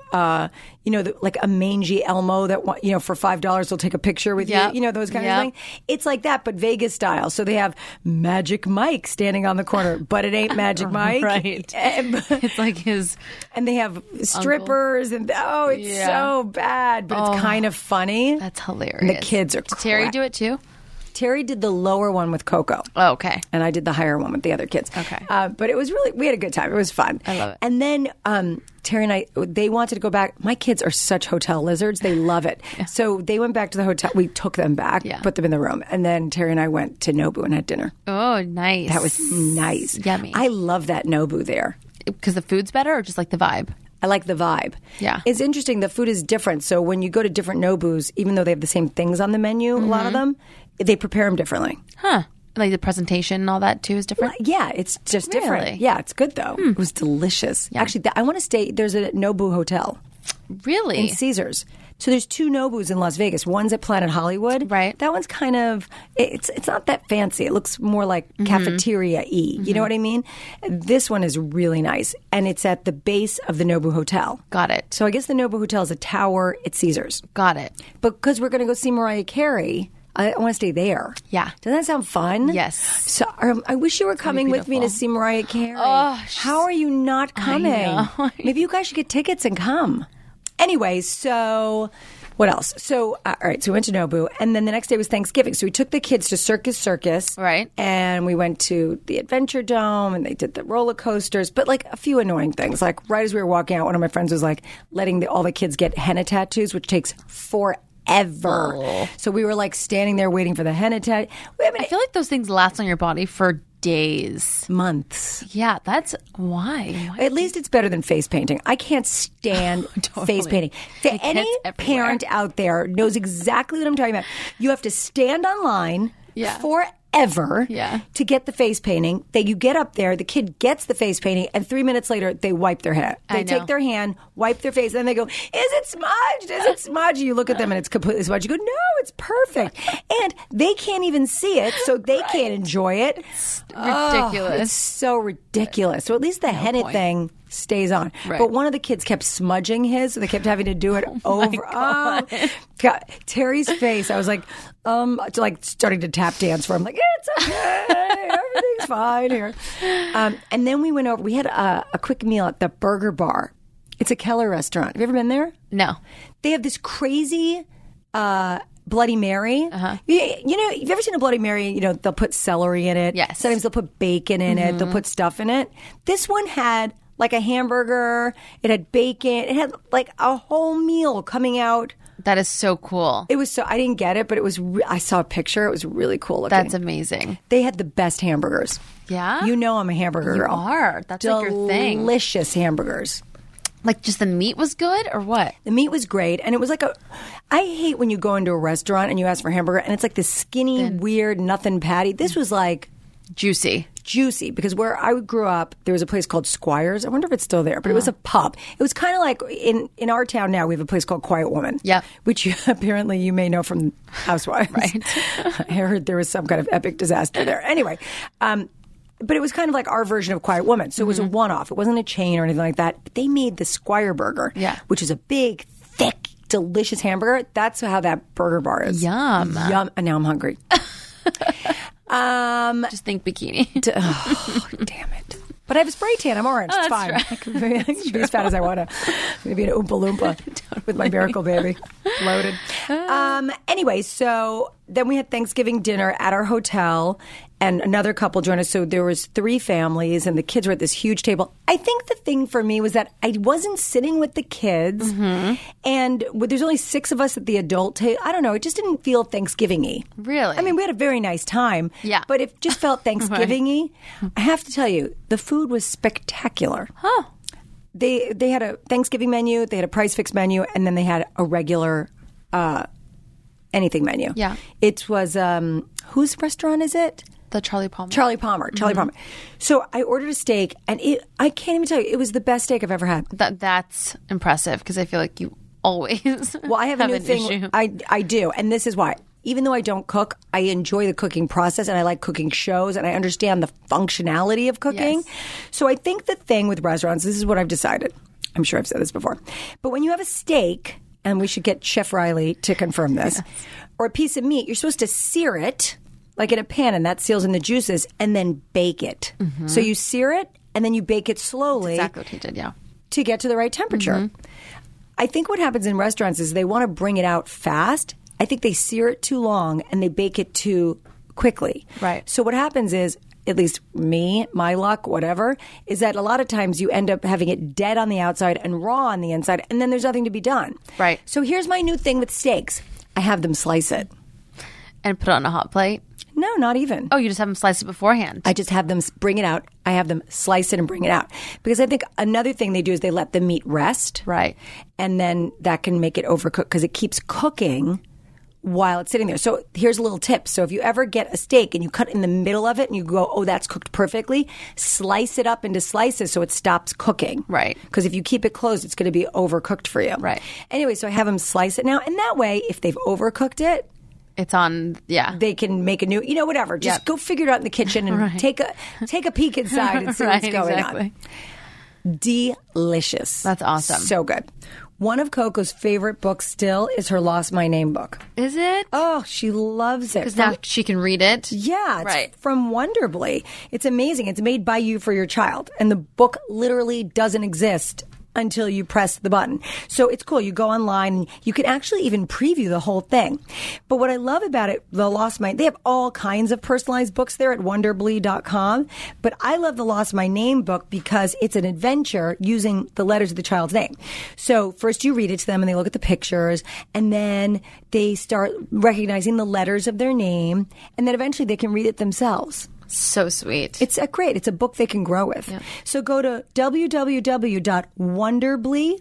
like a mangy Elmo that, for $5 they'll take a picture with Yep. you, those kind Yep. of things. It's like that, but Vegas style. So they have Magic Mike standing on the corner, but it ain't Magic Mike. Right. And, It's like his. and they have strippers and, it's Yeah. so bad, but it's kind of funny. That's hilarious. And the kids are Did Terry do it too? Terry did the lower one with Coco. Oh, okay. And I did the higher one with the other kids. Okay. But it was we had a good time. It was fun. I love it. And then Terry and I, they wanted to go back. My kids are such hotel lizards. They love it. So they went back to the hotel. We took them back, Yeah. put them in the room. And then Terry and I went to Nobu and had dinner. Oh, nice. That was nice. Yummy. I love that Nobu there. Because the food's better, or just like the vibe? I like the vibe. Yeah. It's interesting. The food is different. So when you go to different Nobus, even though they have the same things on the menu, a lot of them, they prepare them differently. Huh. Like the presentation and all that too is different? Yeah, it's just different. Really? Yeah, it's good though. It was delicious. Actually, I want to stay. There's a Nobu hotel Really? in Caesars. So there's 2 Nobus in Las Vegas. One's at Planet Hollywood. Right. That one's kind of it's not that fancy. It looks more like cafeteria-y. You know what I mean? This one is really nice, and it's at the base of the Nobu Hotel. Got it. So I guess the Nobu Hotel is a tower at Caesars. Got it. But because we're going to go see Mariah Carey, I want to stay there. Yeah. Doesn't that sound fun? Yes. So I wish you were coming with me to beautiful. see Mariah Carey. Oh, How are you not coming? know. Maybe you guys should get tickets and come. Anyway, so what else? So, all right, so we went to Nobu, and then the next day was Thanksgiving. So we took the kids to Circus. Right. And we went to the Adventure Dome, and they did the roller coasters, but like a few annoying things. Like right as we were walking out, one of my friends was like letting all the kids get henna tattoos, which takes forever. forever. Oh. So we were like standing there waiting for the hen attack. I feel like those things last on your body for days. Months. Yeah, that's why. At least it's better than face painting. I can't stand Totally. face painting. It Any gets everywhere. parent out there knows exactly what I'm talking about. You have to stand online Yeah. forever Yeah. to get the face painting. That you get up there, the kid gets the face painting, and 3 minutes later they wipe their head. They I know. take their hand, wipe their face, and then they go, "Is it smudged? Is it smudged?" You look at them and it's completely smudged. You go, "No, it's perfect." And they can't even see it, so they can't enjoy it. Ridiculous. It's so ridiculous. So at least the henna point. thing stays on. Right. But one of the kids kept smudging his, so they kept having to do it over. God. God. Terry's face, I was like starting to tap dance for him. Like, it's okay. Everything's fine here. And then we went over, we had a quick meal at the Burger Bar. It's a Keller restaurant. Have you ever been there? No. They have this crazy Bloody Mary. You know, you've ever seen a Bloody Mary? You know, they'll put celery in it. Yes. Sometimes they'll put bacon in it. They'll put stuff in it. This one had like a hamburger. It had bacon. It had like a whole meal coming out. That is so cool. It was so, I didn't get it, but it was, I saw a picture. It was really cool looking. That's amazing. They had the best hamburgers. Yeah? You know I'm a hamburger You girl. are. That's like your thing. Delicious hamburgers. Like just the meat was good or what? The meat was great, and it was like I hate when you go into a restaurant and you ask for a hamburger, and it's like this skinny, weird, nothing patty. This was like Juicy. juicy, because where I grew up, there was a place called Squires. I wonder if it's still there, but it was a pub. It was kind of like in our town now, we have a place called Quiet Woman. Yep. Which apparently you may know from Housewives. Right. I heard there was some kind of epic disaster there. Anyway, but it was kind of like our version of Quiet Woman. So it was a one-off. It wasn't a chain or anything like that. But they made the Squire Burger, Yeah. which is a big, thick, delicious hamburger. That's how that burger bar is. Yum. Yum. And now I'm hungry. Just think bikini. Oh, damn it. But I have a spray tan. I'm orange. It's that's fine. right. I can be as fat as I want to. I'm going to be an Oompa Loompa with my miracle baby loaded. Anyway, so then we had Thanksgiving dinner at our hotel, and another couple joined us. So there was 3 families, and the kids were at this huge table. I think the thing for me was that I wasn't sitting with the kids, and there's only 6 of us at the adult table. I don't know. It just didn't feel Thanksgiving-y. Really? I mean, we had a very nice time. Yeah. But it just felt Thanksgiving-y. I have to tell you, the food was spectacular. Huh. They had a Thanksgiving menu, they had a price fix menu, and then they had a regular anything menu. Yeah. It was whose restaurant is it? The Charlie Palmer. Charlie Palmer. Charlie Palmer. So I ordered a steak, and I can't even tell you, it was the best steak I've ever had. That's impressive because I feel like you always Well, I have a new an thing. issue. I do, and this is why. Even though I don't cook, I enjoy the cooking process, and I like cooking shows, and I understand the functionality of cooking. Yes. So I think the thing with restaurants, this is what I've decided. I'm sure I've said this before. But when you have a steak, and we should get Chef Riley to confirm this, or a piece of meat, you're supposed to sear it, like in a pan, and that seals in the juices, and then bake it. So you sear it, and then you bake it slowly Exactly what he did, yeah. to get to the right temperature. I think what happens in restaurants is they want to bring it out fast. I think they sear it too long and they bake it too quickly. Right. So what happens is, at least me, my luck, whatever, is that a lot of times you end up having it dead on the outside and raw on the inside, and then there's nothing to be done. Right. So here's my new thing with steaks. I have them slice it. And put it on a hot plate. No, not even. Oh, you just have them slice it beforehand. I just have them bring it out. I have them slice it and bring it out. Because I think another thing they do is they let the meat rest. Right. And then that can make it overcook because it keeps cooking while it's sitting there. So here's a little tip. So if you ever get a steak and you cut in the middle of it and you go, oh, that's cooked perfectly, slice it up into slices so it stops cooking. Right. Because if you keep it closed, it's going to be overcooked for you. Right. Anyway, so I have them slice it now. And that way, if they've overcooked it, It's on, yeah. they can make a new, whatever. Just Yep. go figure it out in the kitchen and Right. take a peek inside and see Right, what's going exactly. on. Delicious. That's awesome. So good. One of Coco's favorite books still is her Lost My Name book. Is it? Oh, she loves it. Because now she can read it. Yeah, it's Right. from Wonderbly. It's amazing. It's made by you for your child. And the book literally doesn't exist until you press the button. So it's cool. You go online and you can actually even preview the whole thing. But what I love about it, The Lost My, they have all kinds of personalized books there at Wonderbly.com. But I love the Lost My Name book because it's an adventure using the letters of the child's name. So first you read it to them and they look at the pictures and then they start recognizing the letters of their name and then eventually they can read it themselves. So sweet. It's it's a book they can grow with. Yeah. So go to www.wonderbly,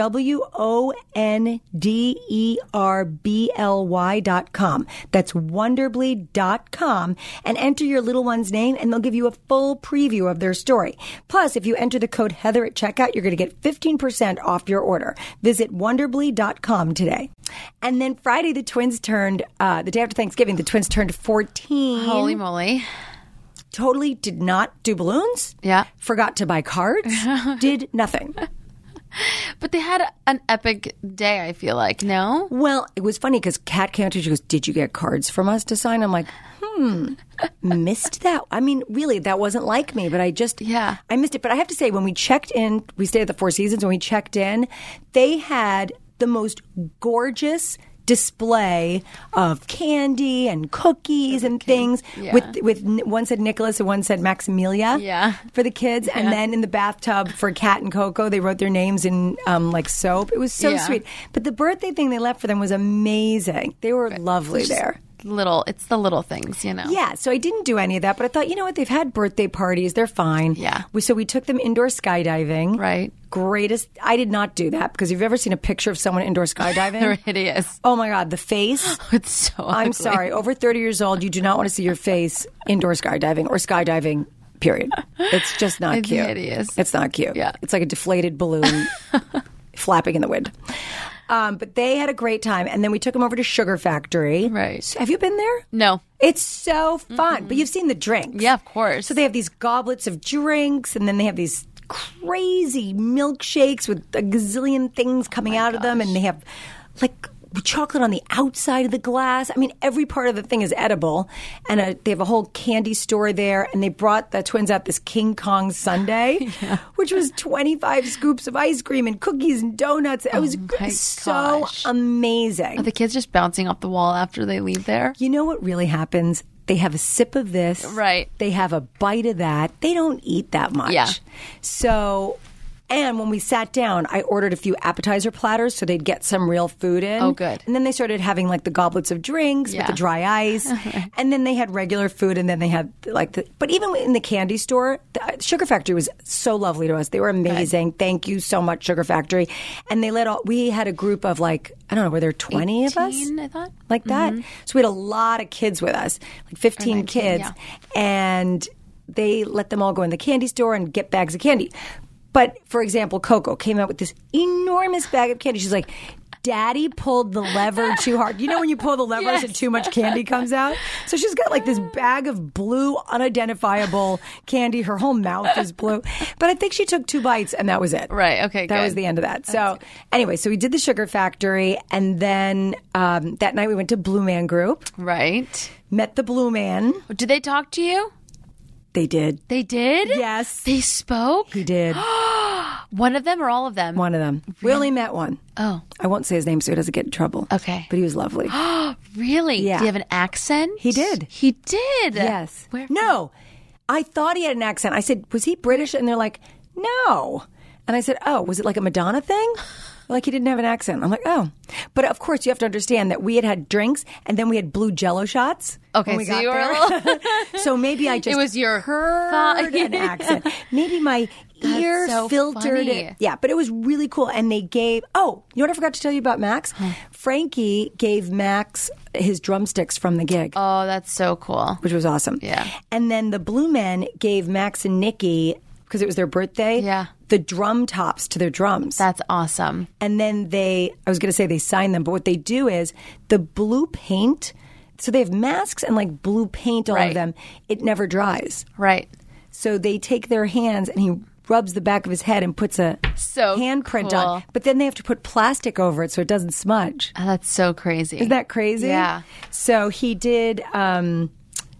WONDERBLY.com. That's Wonderbly.com and enter your little one's name and they'll give you a full preview of their story. Plus, if you enter the code Heather at checkout, you're going to get 15% off your order. Visit Wonderbly.com today. And then Friday, the twins turned, the day after Thanksgiving, the twins turned 14. Holy moly. Totally did not do balloons. Yeah. Forgot to buy cards. Did nothing. But they had an epic day, I feel like. No? Well, it was funny because Kat came up to me, she goes, did you get cards from us to sign? I'm like, missed that. I mean, really, that wasn't like me, but I missed it. But I have to say, when we checked in, we stayed at the Four Seasons. When we checked in, they had the most gorgeous display of candy and cookies and things with one said Nicholas and one said Maximilia for the kids and then in the bathtub for Kat and Coco they wrote their names in like soap. It was so sweet. But the birthday thing they left for them was amazing. They were lovely there. It's the little things, you know. Yeah, so I didn't do any of that, but I thought, you know what, they've had birthday parties, they're fine. Yeah. So we took them indoor skydiving. Right. Greatest. I did not do that because if you've ever seen a picture of someone indoor skydiving, They're hideous. Oh my God, the face. It's so ugly. I'm sorry. Over 30 years old, you do not want to see your face indoor skydiving or skydiving, period. It's just not It's cute. hideous. It's not cute. Yeah. It's like a deflated balloon flapping in the wind. But they had a great time. And then we took them over to Sugar Factory. Right. So have you been there? No. It's so fun. But you've seen the drinks. Yeah, of course. So they have these goblets of drinks, and then they have these crazy milkshakes with a gazillion things coming out of them. And they have like chocolate on the outside of the glass. I mean, every part of the thing is edible. And they have a whole candy store there. And they brought the twins out this King Kong sundae, which was 25 scoops of ice cream and cookies and donuts. It was so amazing. Are the kids just bouncing off the wall after they leave there? You know what really happens? They have a sip of this. Right. They have a bite of that. They don't eat that much. Yeah. So, and when we sat down, I ordered a few appetizer platters so they'd get some real food in. Oh, good. And then they started having like the goblets of drinks with the dry ice. And then they had regular food and then they had but even in the candy store, the Sugar Factory was so lovely to us. They were amazing. Good. Thank you so much, Sugar Factory. And we had a group of like, I don't know, were there 20 of us? I thought. Like that? So we had a lot of kids with us, like 15 19, kids. yeah. And they let them all go in the candy store and get bags of candy. But, for example, Coco came out with this enormous bag of candy. She's like, Daddy pulled the lever too hard. You know when you pull the levers and too much candy comes out? So she's got like this bag of blue, unidentifiable candy. Her whole mouth is blue. But I think she took 2 bites and that was it. Right. Okay, That was the end of that. So anyway, so we did the Sugar Factory. And then that night we went to Blue Man Group. Right. Met the Blue Man. Did they talk to you? They did. They did? Yes. They spoke? He did. One of them or all of them? One of them. We only met one. Oh. I won't say his name so he doesn't get in trouble. Okay. But he was lovely. Really? Yeah. Did he have an accent? He did. He did? Yes. Where? No. I thought he had an accent. I said, was he British? And they're like, no. And I said, oh, was it like a Madonna thing? Like he didn't have an accent. I'm like, oh. But of course, you have to understand that we had drinks and then we had blue Jello shots. Okay, when we so got you were there. a little... So maybe I just It was your heard an accent. Maybe my ear so filtered funny. it. Yeah, but it was really cool. And they gave, you know what I forgot to tell you about Max? Frankie gave Max his drumsticks from the gig. Oh, that's so cool. Which was awesome. Yeah. And then the Blue Men gave Max and Nikki, because it was their birthday, the drum tops to their drums. That's awesome. And then I was going to say they sign them, but what they do is the blue paint, so they have masks and like blue paint all of them. It never dries. Right. So they take their hands and he rubs the back of his head and puts a handprint on. But then they have to put plastic over it so it doesn't smudge. Oh, that's so crazy. Isn't that crazy? Yeah. So he did...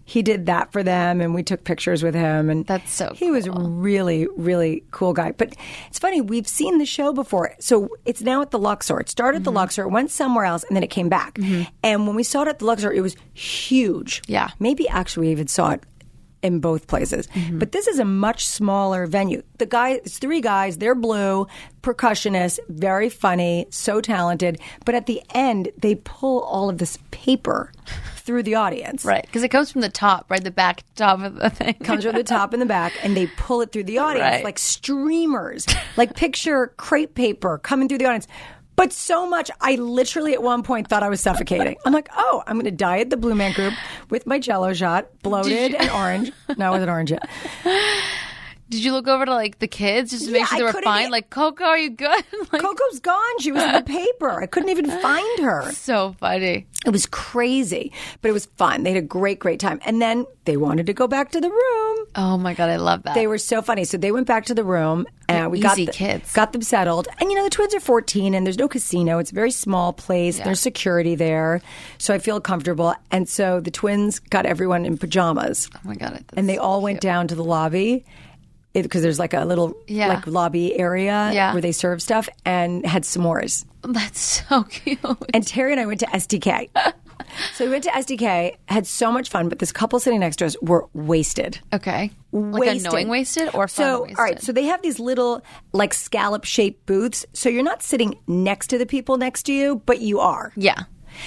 he did that for them, and we took pictures with him. And That's so he was a really, really cool guy. But it's funny, we've seen the show before. So it's now at the Luxor. It started at the Luxor, it went somewhere else, and then it came back. And when we saw it at the Luxor, it was huge. Yeah. Maybe actually we even saw it in both places. But this is a much smaller venue. It's 3 guys, they're blue, percussionists, very funny, so talented. But at the end, they pull all of this paper through the audience. Right, because it comes from the top, right? The back top of the thing. Comes from the top and the back, and they pull it through the audience Right. like streamers. Like picture crepe paper coming through the audience. But so much, I literally at one point thought I was suffocating. I'm like, oh, I'm going to die at the Blue Man Group with my Jell-O shot, bloated and orange. No, I wasn't orange yet. Did you look over to like the kids just to make sure I they were couldn't fine? e- Like, Coco, are you good? Like, Coco's gone. She was in the paper. I couldn't even find her. so funny. It was crazy, but it was fun. They had a great, great time. And then they wanted to go back to the room. Oh my God, I love that. They were so funny. So they went back to the room, and we Easy kids. got them settled. And the twins are 14, and there's no casino. It's a very small place. Yeah. There's security there, so I feel comfortable. And so the twins got everyone in pajamas, Oh my God. and they all went down to the lobby because there's like a little Yeah. like lobby area Yeah. where they serve stuff, and had s'mores. That's so cute. And Terry and I went to SDK. So we went to SDK, had so much fun, but this couple sitting next to us were wasted. Okay. Like Wasted. annoying wasted or fun So, wasted? all right, so they have these little like scallop shaped booths. So you're not sitting next to the people next to you, but you are. Yeah.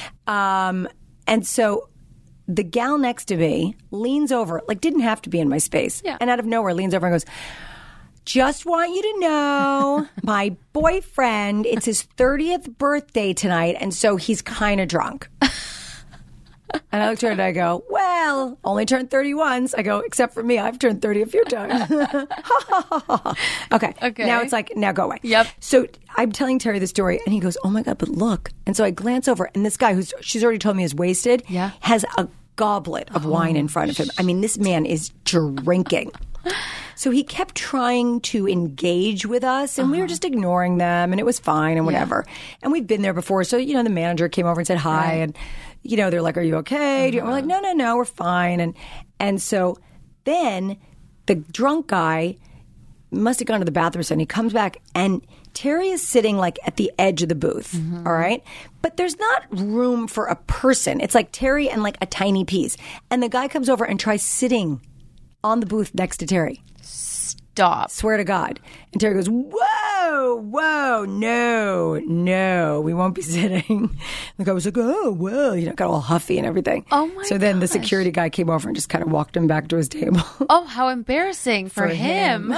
And so the gal next to me leans over, like didn't have to be in my space. Yeah. And out of nowhere leans over and goes, just want you to know, my boyfriend, it's his 30th birthday tonight, and so he's kind of drunk. And I looked at her and I go, well, only turned 30 once. I go, except for me, I've turned 30 a few times. Okay. Okay. Now it's like, now go away. Yep. So I'm telling Terry the story, and he goes, oh my God, but look. And so I glance over, and this guy she's already told me is wasted, Yeah. has a goblet of wine in front of him. I mean, this man is drinking. So he kept trying to engage with us, and we were just ignoring them, and it was fine and whatever. And we've been there before. So, the manager came over and said hi, and, they're like, are you okay? We're like, no, we're fine. And so then the drunk guy must have gone to the bathroom, and he comes back, and Terry is sitting like at the edge of the booth, all right? But there's not room for a person. It's like Terry and like a tiny piece. And the guy comes over and tries sitting on the booth next to Terry. Stop. Swear to God. And Terry goes, whoa, no, we won't be sitting. The guy was like, oh, whoa, got all huffy and everything. Oh, my So then the gosh. security guy came over and just kind of walked him back to his table. Oh, how embarrassing for him.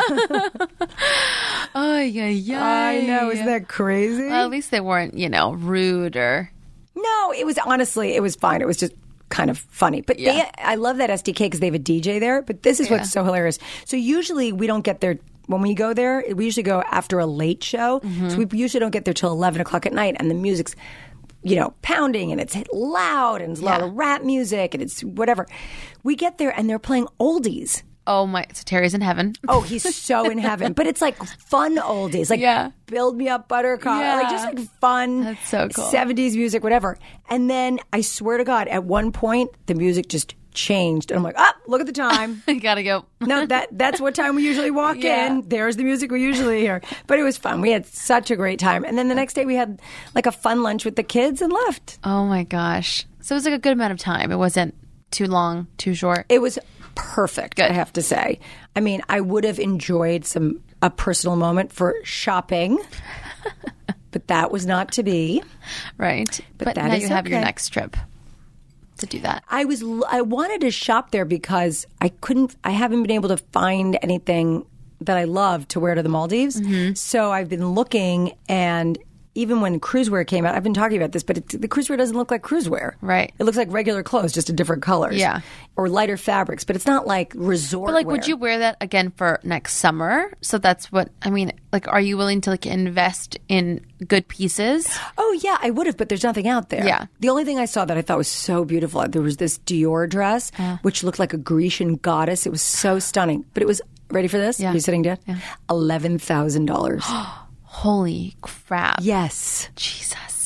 Oh, yeah. I know, isn't that crazy? Well, at least they weren't, rude or. No, it was honestly, it was fine. It was just kind of funny. But Yeah. I love that SDK because they have a DJ there. But this is what's so hilarious. So usually we don't get there. When we go there, we usually go after a late show. So we usually don't get there till 11 o'clock at night. And the music's, pounding and it's loud and it's a lot of rap music and it's whatever. We get there and they're playing oldies. Oh, my. So Terry's in heaven. Oh, he's so in heaven. But it's like fun oldies. Like Yeah. Build Me Up Buttercup. Yeah. Like just like fun. That's so cool. 70s music, whatever. And then I swear to God, at one point, the music just changed. And I'm like, look at the time. Gotta go. No, that's what time we usually walk Yeah. in. There's the music we usually hear. But it was fun. We had such a great time. And then the next day we had like a fun lunch with the kids and left. Oh, my gosh. So it was like a good amount of time. It wasn't too long, too short. It was perfect, I have to say. I mean, I would have enjoyed a personal moment for shopping, but that was not to be. Right. But that now is you have your okay. next trip to do that. I wanted to shop there because I haven't been able to find anything that I love to wear to the Maldives. So I've been looking, and even when cruisewear came out, I've been talking about this, but the cruisewear doesn't look like cruisewear. Right. It looks like regular clothes, just in different colors. Yeah. Or lighter fabrics, but it's not like resort But like, wear. would you wear that again for next summer? So that's what I mean. Like, are you willing to like invest in good pieces? Oh, yeah, I would have, but there's nothing out there. Yeah. The only thing I saw that I thought was so beautiful, there was this Dior dress, which looked like a Grecian goddess. It was so stunning. But it was, ready for this? Yeah. Are you sitting down? $11,000. Holy crap! Yes. Jesus.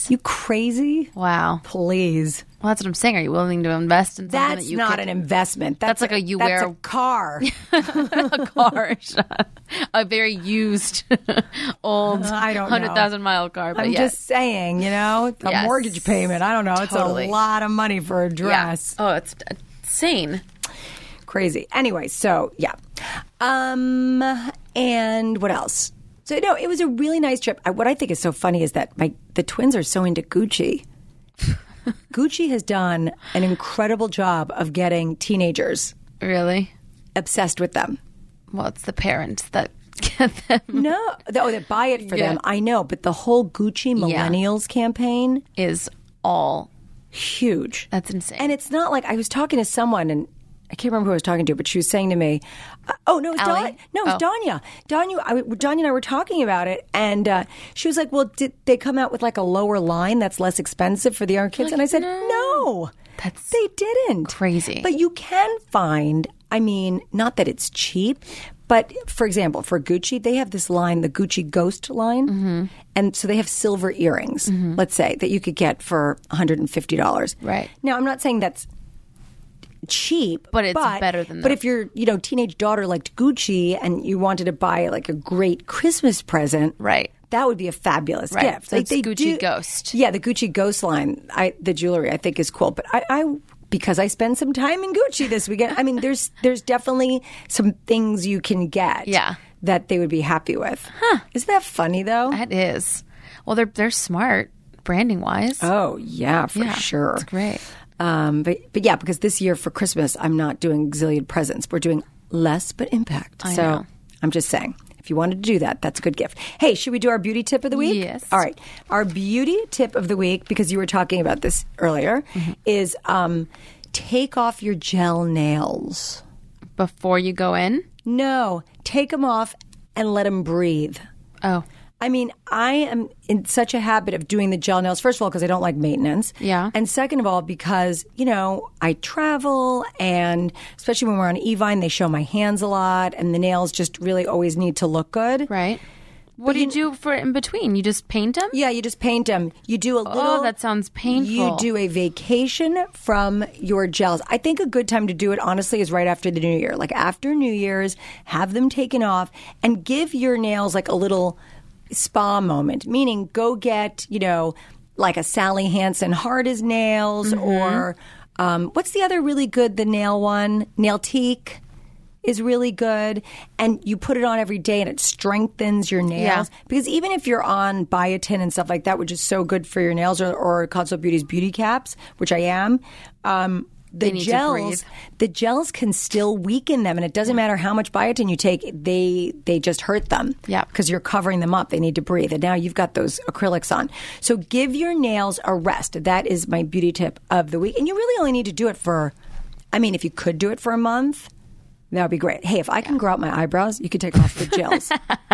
$1,000. You crazy? Wow. Please. Well, that's what I'm saying. Are you willing to invest in something That's that you not could... an investment. That's like that's wear... a car. a car. A very used, old, I don't know. 100,000-mile car. But I'm yes. just saying, a Yes. mortgage payment. I don't know. Totally. It's a lot of money for a dress. Yeah. Oh, it's insane. Crazy. Anyway, so yeah. And what else? So no, it was a really nice trip. What I think is so funny is that the twins are so into Gucci. Gucci has done an incredible job of getting teenagers Really? obsessed with them. Well, it's the parents that get them. No, that buy it for them. I know, but the whole Gucci Millennials campaign Is all... huge. That's insane. And it's not like I was talking to someone, and I can't remember who I was talking to, but she was saying to me, it was Allie? it was Danya. Danya and I were talking about it, and she was like, well, did they come out with like a lower line that's less expensive for the young kids? Like, and I said, no. no, they didn't. Crazy. But you can find, not that it's cheap, but for example, for Gucci, they have this line, the Gucci Ghost line. Mm-hmm. And so they have silver earrings, let's say, that you could get for $150. Right. Now, I'm not saying that's cheap, But it's better than But that. if your teenage daughter liked Gucci and you wanted to buy like a great Christmas present, Right. that would be a fabulous Right. gift. So it's Gucci Ghost. Yeah, the Gucci Ghost line, the jewelry I think is cool. But I because I spend some time in Gucci this weekend, there's definitely some things you can get. Yeah. That they would be happy with. Huh. Isn't that funny though? That is. Well, they're smart branding wise. Oh yeah, for sure. It's great. But yeah, because this year for Christmas, I'm not doing zillion presents. We're doing less but impact. I So know. I'm just saying, if you wanted to do that, that's a good gift. Hey, should we do our beauty tip of the week? Yes. All right. Our beauty tip of the week, because you were talking about this earlier, is take off your gel nails. Before you go in? No, take them off and let them breathe. Oh. I am in such a habit of doing the gel nails, first of all, because I don't like maintenance. Yeah. And second of all, because, I travel, and especially when we're on Evine, they show my hands a lot, and the nails just really always need to look good. Right. What do you do for in between? You just paint them? Yeah, you just paint them. You do a little. Oh, that sounds painful. You do a vacation from your gels. I think a good time to do it, honestly, is right after the New Year. Like after New Year's, have them taken off and give your nails like a little spa moment, meaning go get, like a Sally Hansen hard as nails, or what's the other really good, the nail one? Nailtique is really good, and you put it on every day and it strengthens your nails. Yeah. Because even if you're on biotin and stuff like that, which is so good for your nails, or Consult Beauty's beauty caps, which I am, They need to breathe. the gels can still weaken them, and it doesn't matter how much biotin you take, they just hurt them. Yeah. Because you're covering them up. They need to breathe. And now you've got those acrylics on. So give your nails a rest. That is my beauty tip of the week. And you really only need to do it for, if you could do it for a month, that would be great. Hey, if I can grow out my eyebrows, you can take off the gels.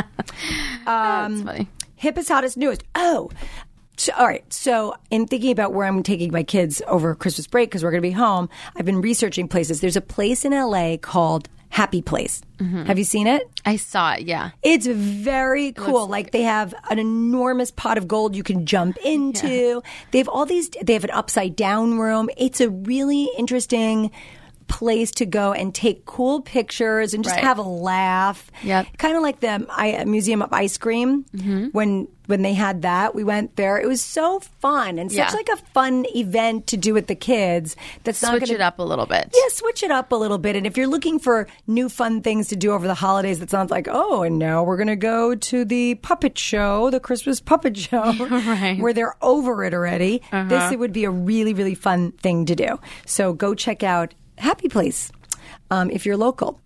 That's funny. Hippest, hottest, newest. Oh, so, all right. So, in thinking about where I'm taking my kids over Christmas break, because we're going to be home, I've been researching places. There's a place in LA called Happy Place. Have you seen it? I saw it, yeah. It's very cool. Like they have an enormous pot of gold you can jump into. They have they have an upside down room. It's a really interesting place to go and take cool pictures and just Right. have a laugh. Yep. Kind of like the Museum of Ice Cream. When they had that, we went there. It was so fun and such Yeah. like a fun event to do with the kids. That's not Switch gonna, it up a little bit. Yeah, switch it up a little bit. And if you're looking for new fun things to do over the holidays, that sounds like, oh, and now we're going to go to the puppet show, the Christmas puppet show, Right. where they're over it already. This, it would be a really, really fun thing to do. So go check out Happy Place if you're local.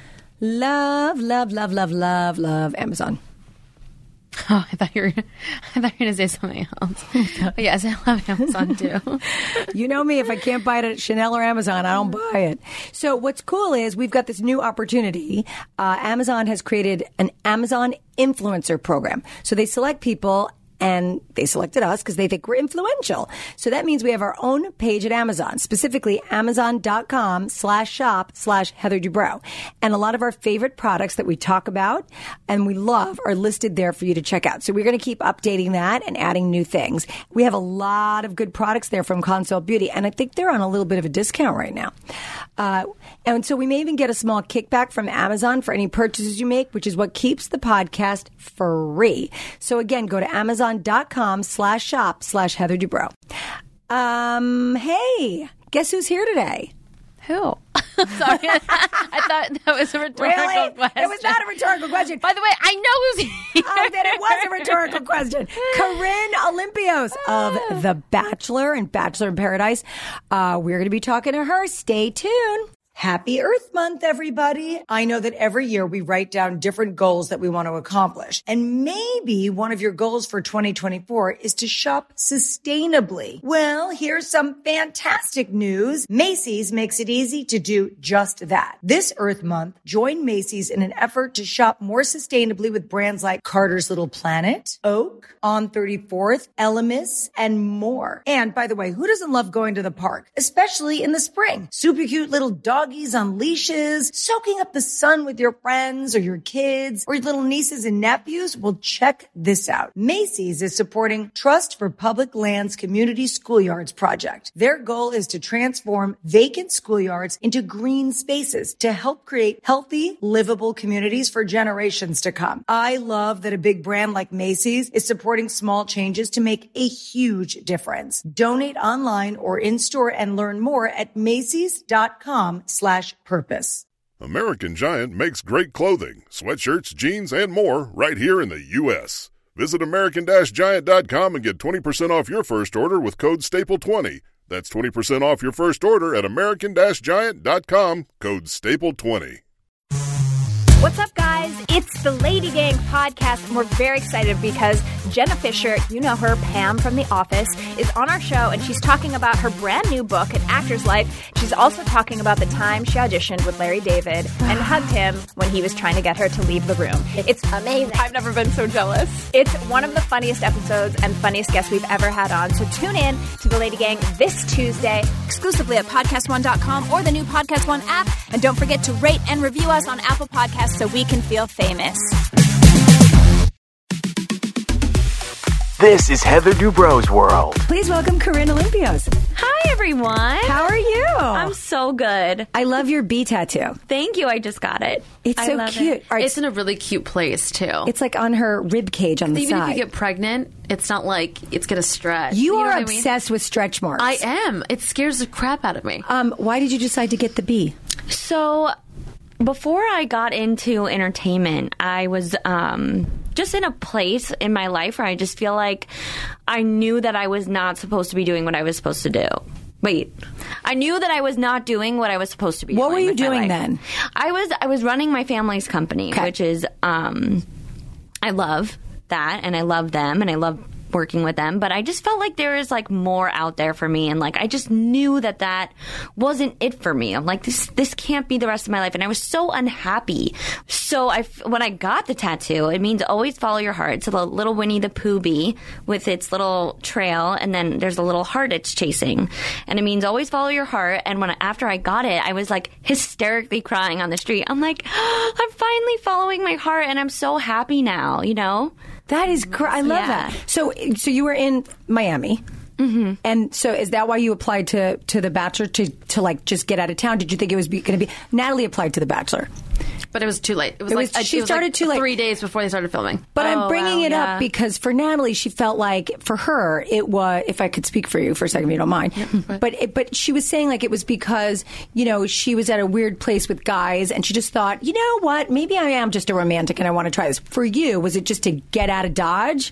Love, love, love, love, love, love Amazon. Oh, I thought you were going to say something else. Yes, I love Amazon too. You know me, if I can't buy it at Chanel or Amazon, I don't buy it. So what's cool is we've got this new opportunity. Amazon has created an Amazon influencer program. So they select people and they selected us because they think we're influential. So that means we have our own page at Amazon, specifically Amazon.com/shop/Heather Dubrow. And a lot of our favorite products that we talk about and we love are listed there for you to check out. So we're going to keep updating that and adding new things. We have a lot of good products there from Consult Beauty, and I think they're on a little bit of a discount right now. And so we may even get a small kickback from Amazon for any purchases you make, which is what keeps the podcast free. So again, go to Amazon.com/shop/Heather Dubrow. Hey, guess who's here today? Who? Sorry, I thought that was a rhetorical question. It was not a rhetorical question. By the way, I know who's here. Oh, then it was a rhetorical question. Corinne Olympios of The Bachelor and Bachelor in Paradise. We're going to be talking to her. Stay tuned. Happy Earth Month, everybody. I know that every year we write down different goals that we want to accomplish. And maybe one of your goals for 2024 is to shop sustainably. Well, here's some fantastic news. Macy's makes it easy to do just that. This Earth Month, join Macy's in an effort to shop more sustainably with brands like Carter's Little Planet, Oak, On 34th, Elemis, and more. And by the way, who doesn't love going to the park, especially in the spring? Super cute little doggies on leashes, soaking up the sun with your friends or your kids or your little nieces and nephews. Well, check this out. Macy's is supporting Trust for Public Lands Community Schoolyards project. Their goal is to transform vacant schoolyards into green spaces to help create healthy, livable communities for generations to come. I love that a big brand like Macy's is supporting small changes to make a huge difference. Donate online or in store and learn more at Macy's.com/purpose. American Giant makes great clothing, sweatshirts, jeans, and more right here in the U.S. Visit American-Giant.com and get 20% off your first order with code STAPLE20. That's 20% off your first order at American-Giant.com, code STAPLE20. What's up, guys? It's the Lady Gang podcast, and we're very excited because Jenna Fisher, you know her, Pam from The Office, is on our show, and she's talking about her brand new book, An Actor's Life. She's also talking about the time she auditioned with Larry David and hugged him when he was trying to get her to leave the room. It's amazing. I've never been so jealous. It's one of the funniest episodes and funniest guests we've ever had on, so tune in to the Lady Gang this Tuesday, exclusively at PodcastOne.com or the new Podcast One app, and don't forget to rate and review us on Apple Podcasts so we can feel famous. This is Heather Dubrow's World. Please welcome Corinne Olympios. Hi, everyone. How are you? I'm so good. I love your bee tattoo. Thank you. I just got it. It's so cute. All right, It's in a really cute place, too. it's like on her rib cage on the Even side. if you get pregnant, it's not like it's going to stretch. You know are what I mean? obsessed with stretch marks. I am. It scares the crap out of me. Why did you decide to get the bee? So, before I got into entertainment, I was just in a place in my life where I just feel like I knew that I was not supposed to be doing what I was supposed to do. Wait, I knew that I was not doing what I was supposed to be doing. What were you with my doing life. then? I was running my family's company, Okay. which is I love that, and I love them, and I love working with them, but I just felt like there is like more out there for me, and like I just knew that that wasn't it for me. I'm like, this can't be the rest of my life, and I was so unhappy. So when I got the tattoo, it means always follow your heart. It's a little Winnie the Pooh bee with its little trail, and then there's a little heart it's chasing, and it means always follow your heart. And after I got it, I was like hysterically crying on the street. I'm like, I'm finally following my heart, and I'm so happy now, you know? That is I love Yeah. that. So you were in Miami. Mm-hmm. And so is that why you applied to The Bachelor to like just get out of town? Did you think it was going to be Natalie applied to The Bachelor? But it was too late. She started too late. 3 days before they started filming. But I'm bringing it yeah. up because for Natalie, she felt like for her it was. If I could speak for you for a second, if you don't mind. But she was saying like it was because she was at a weird place with guys, and she just thought, you know what, maybe I am just a romantic and I want to try this. For you, was it just to get out of Dodge?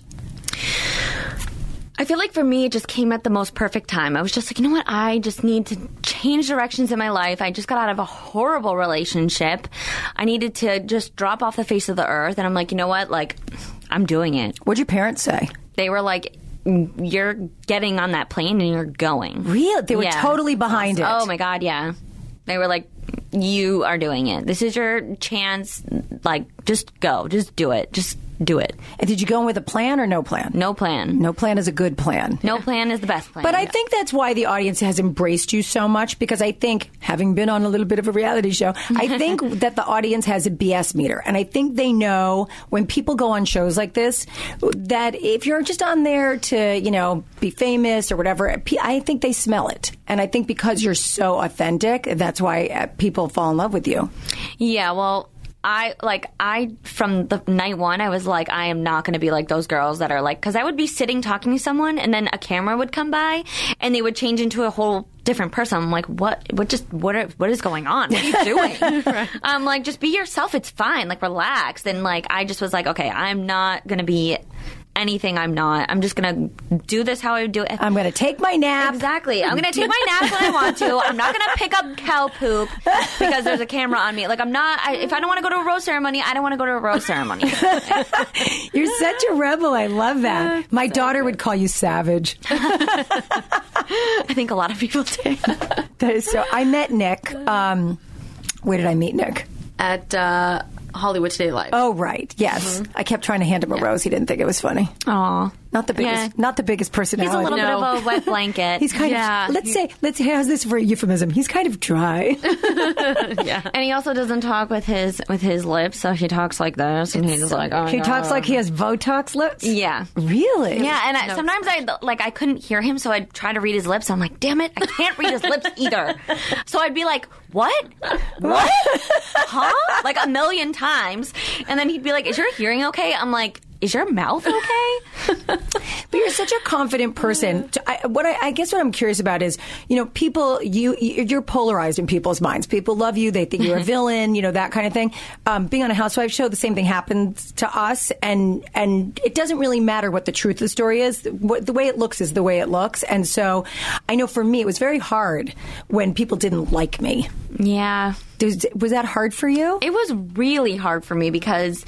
I feel like for me, it just came at the most perfect time. I was just like, you know what? I just need to change directions in my life. I just got out of a horrible relationship. I needed to just drop off the face of the earth. And I'm like, you know what? Like, I'm doing it. What'd your parents say? They were like, you're getting on that plane and you're going. Really? They were totally behind it. Oh, my God, yeah. They were like, you are doing it. This is your chance. Like, just go. Just do it. Just do it. And did you go in with a plan or no plan? No plan. No plan is a good plan. No plan is the best plan. But I think that's why the audience has embraced you so much, because I think, having been on a little bit of a reality show, I think that the audience has a BS meter. And I think they know when people go on shows like this that if you're just on there to, you know, be famous or whatever, I think they smell it. And I think because you're so authentic, that's why people fall in love with you. Yeah, well, from the night one, I was like, I am not going to be like those girls that are like, because I would be sitting talking to someone and then a camera would come by and they would change into a whole different person. I'm like, what is going on? What are you doing? Right. I'm like, just be yourself. It's fine. Like, relax. And like, I just was like, okay, I'm not going to be anything I'm not. I'm just going to do this how I would do it. I'm going to take my nap. Exactly. I'm going to take my nap when I want to. I'm not going to pick up cow poop because there's a camera on me. Like, I'm not, if I don't want to go to a rose ceremony, I don't want to go to a rose ceremony. You're such a rebel. I love that. My daughter would call you savage. I think a lot of people do. That is so. I met Nick. Where did I meet Nick? At Hollywood Today Live. Oh, right. Yes. I kept trying to hand him a rose. He didn't think it was funny. Aw. Not the biggest. Not the biggest personality. He's a little bit of a wet blanket. He's kind of. How's this for a euphemism? He's kind of dry. Yeah. And he also doesn't talk with his lips, so he talks like this, and he's like, oh, he talks like he has Botox lips. Yeah. Really? Yeah. And sometimes I couldn't hear him, so I'd try to read his lips. I'm like, damn it, I can't read his lips either. So I'd be like, what? Huh? Like a million times, and then he'd be like, is your hearing okay? I'm like, is your mouth okay? But you're such a confident person. I guess what I'm curious about is, you know, people, you're polarized in people's minds. People love you. They think you're a villain, you know, that kind of thing. Being on a housewife show, the same thing happens to us. And it doesn't really matter what the truth of the story is. The way it looks is the way it looks. And so I know for me, it was very hard when people didn't like me. Yeah. Was that hard for you? It was really hard for me because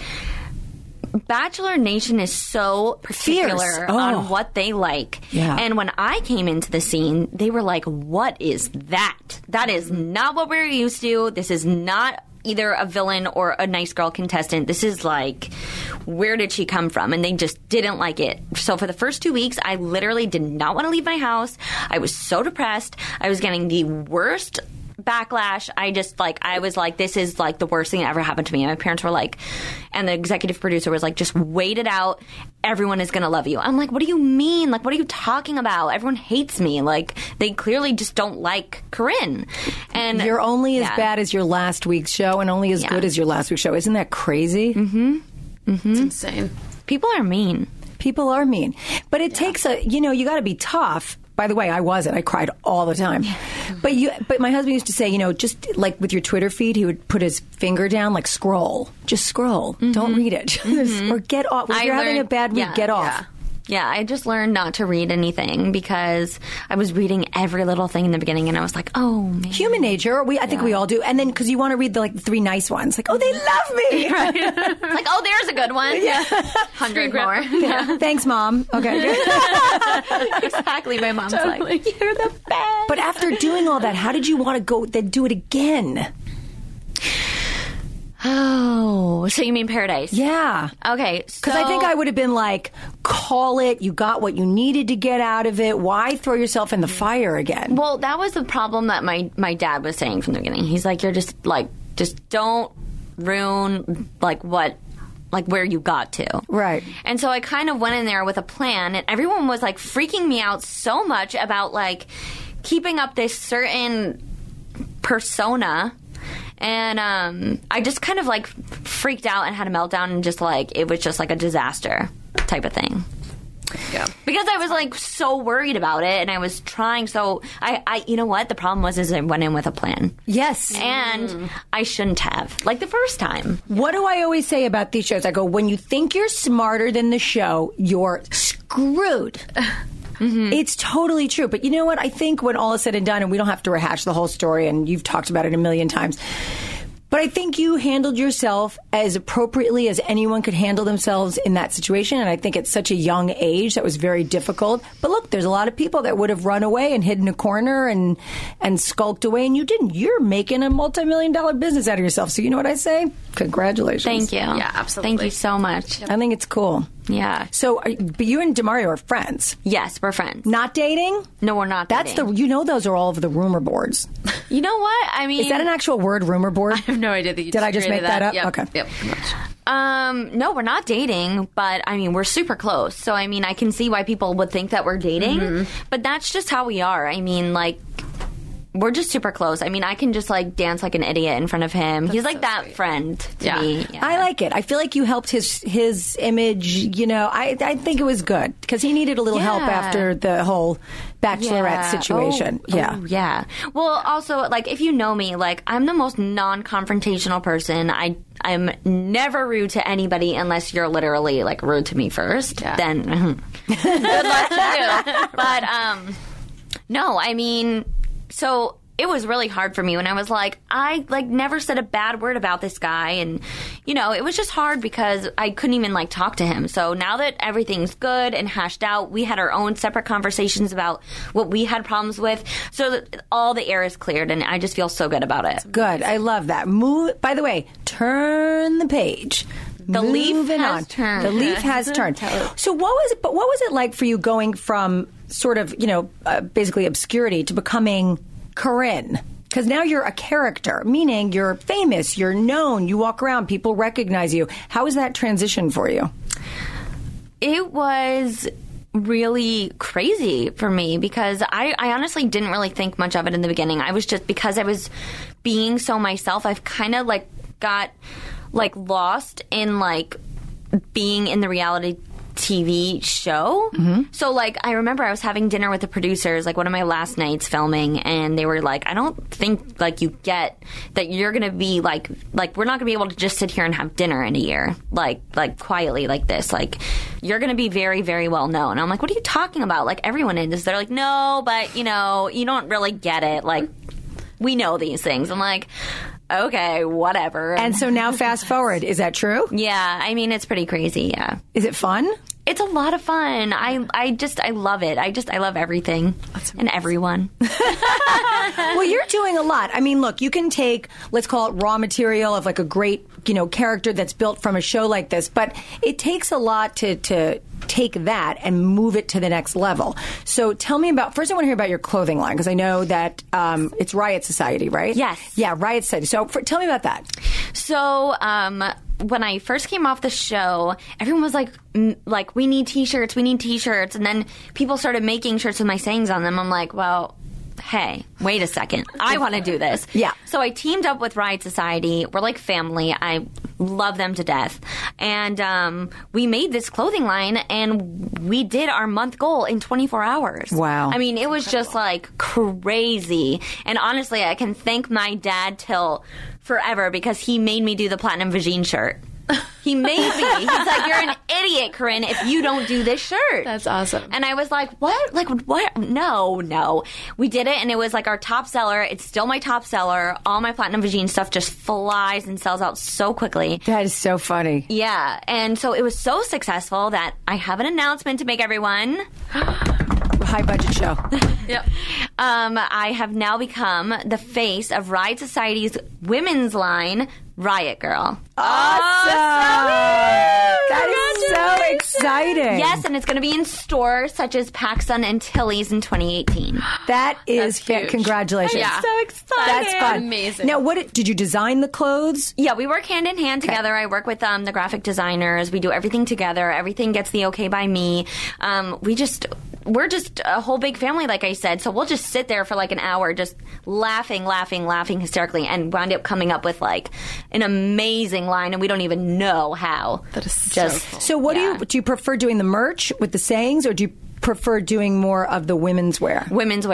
Bachelor Nation is so particular on what they like. Yeah. And when I came into the scene, they were like, what is that? That is not what we're used to. This is not either a villain or a nice girl contestant. This is like, where did she come from? And they just didn't like it. So for the first 2 weeks, I literally did not want to leave my house. I was so depressed. I was getting the worst backlash. I was like, this is like the worst thing that ever happened to me. And my parents were like, and the executive producer was like, just wait it out. Everyone is going to love you. I'm like, what do you mean? Like, what are you talking about? Everyone hates me. Like, they clearly just don't like Corinne. And you're only as bad as your last week's show and only as good as your last week's show. Isn't that crazy? Mm-hmm. Mm-hmm. It's insane. People are mean. People are mean. But it takes you got to be tough. By the way, I wasn't. I cried all the time. But my husband used to say, you know, just like with your Twitter feed, he would put his finger down, like scroll. Just scroll. Mm-hmm. Don't read it. Mm-hmm. Or get off. If you're having a bad week, get off. Yeah, I just learned not to read anything because I was reading every little thing in the beginning, and I was like, "Oh, man." Human nature. I think we all do. And then because you want to read the 3 nice ones, like, "Oh, they love me." Right. Like, "Oh, there's a good one." Yeah, 100 more. Yeah. Thanks, Mom. Okay. Exactly. My mom's like, "You're the best." But after doing all that, how did you want to go then do it again? Oh, so you mean Paradise? Yeah. Okay. Because I think I would have been like, call it. You got what you needed to get out of it. Why throw yourself in the fire again? Well, that was the problem that my dad was saying from the beginning. He's like, you're just don't ruin where you got to. Right. And so I kind of went in there with a plan, and everyone was like freaking me out so much about like keeping up this certain persona. And I just kind of like freaked out and had a meltdown, and just like it was just like a disaster type of thing. Yeah. Because I was like so worried about it, and I was trying. So I you know what the problem was is I went in with a plan. Yes. And I shouldn't have, like the first time. What do I always say about these shows? I go, when you think you're smarter than the show, you're screwed. Mm-hmm. It's totally true. But you know what? I think when all is said and done, and we don't have to rehash the whole story, and you've talked about it a million times, But I think you handled yourself as appropriately as anyone could handle themselves in that situation. And I think at such a young age, that was very difficult. But look, there's a lot of people that would have run away and hid in a corner and skulked away. And you didn't. You're making a multi-million-dollar business out of yourself. So you know what I say? Congratulations. Thank you. Yeah, absolutely. Thank you so much. I think it's cool. Yeah. So, but you and DeMario are friends. Yes, we're friends. Not dating? No, we're not That's dating. those are all over the rumor boards. You know what? I mean... Is that an actual word, rumor board? I have no idea that you Did I just make created that up? Yep. Okay. Yep. pretty much. No, we're not dating, but I mean, we're super close. So, I mean, I can see why people would think that we're dating, but that's just how we are. I mean, like, we're just super close. I mean, I can just like dance like an idiot in front of him. He's like so that sweet. friend to Yeah. me. Yeah. I like it. I feel like you helped his image. You know, I think it was good because he needed a little help Yeah. after the whole Bachelorette situation. Oh, yeah. Well, also, like, if you know me, like, I'm the most non-confrontational person. I'm never rude to anybody unless you're literally, like, rude to me first. Yeah. Then, good luck to you. But, no, I mean, so it was really hard for me when I was like, I like never said a bad word about this guy. And, you know, it was just hard because I couldn't even like talk to him. So now that everything's good and hashed out, we had our own separate conversations about what we had problems with. So that all the air is cleared and I just feel so good about it. Good. I love that. By the way, turn the page. The leaf Moving has on. turned. The leaf has turned. So what was it like for you going from sort of, you know, basically obscurity to becoming Corinne? Because now you're a character, meaning you're famous, you're known, you walk around, people recognize you. How was that transition for you? It was really crazy for me because I honestly didn't really think much of it in the beginning. I was just, because I was being so myself, I've kind of like got like lost in like being in the reality TV show. So like I remember I was having dinner with the producers like one of my last nights filming and they were like, I don't think like you get that you're gonna be like we're not gonna be able to just sit here and have dinner in a year like quietly like this, like you're gonna be very, very well known. And I'm like, what are you talking about? Like everyone is. They're like, no, but you know, you don't really get it, like we know these things. I'm like, okay, whatever. And so now fast forward, is that true? Yeah, I mean, it's pretty crazy, yeah. Is it fun? It's a lot of fun. I love it. I love everything and everyone. Well, you're doing a lot. I mean, look, you can take, let's call it raw material of like a great, you know, character that's built from a show like this, but it takes a lot to take that and move it to the next level. So tell me about, first I want to hear about your clothing line, because I know that it's Riot Society, right? Yes. Yeah, Riot Society. So tell me about that. So, when I first came off the show, everyone was like, we need t-shirts, we need t-shirts. And then people started making shirts with my sayings on them. I'm like, well, hey, wait a second. I want to do this. Yeah. So I teamed up with Riot Society. We're like family. I love them to death. And we made this clothing line and we did our month goal in 24 hours. Wow. I mean, it was just like crazy. And honestly, I can thank my dad till forever because he made me do the Platinum Vagine shirt. He made me. He's like, you're an idiot, Corinne, if you don't do this shirt. That's awesome. And I was like, what? Like, what? No. We did it, and it was like our top seller. It's still my top seller. All my Platinum Vagine stuff just flies and sells out so quickly. That is so funny. Yeah. And so it was so successful that I have an announcement to make, everyone. High budget show. Yep. I have now become the face of Riot Society's women's line, Riot Girl. Awesome! That is so exciting. Yes, and it's going to be in stores such as PacSun and Tilly's in 2018. That is That's huge. congratulations. Yeah. So excited. That's fun. Amazing. Now, did you design the clothes? Yeah, we work hand in hand together. I work with the graphic designers. We do everything together. Everything gets the okay by me. We're just a whole big family, like I said. So we'll just sit there for like an hour just laughing hysterically and wind up coming up with like an amazing line, and we don't even know how. That is so cool. So what do you prefer doing the merch with the sayings, or do you prefer doing more of the women's wear? Women's wear.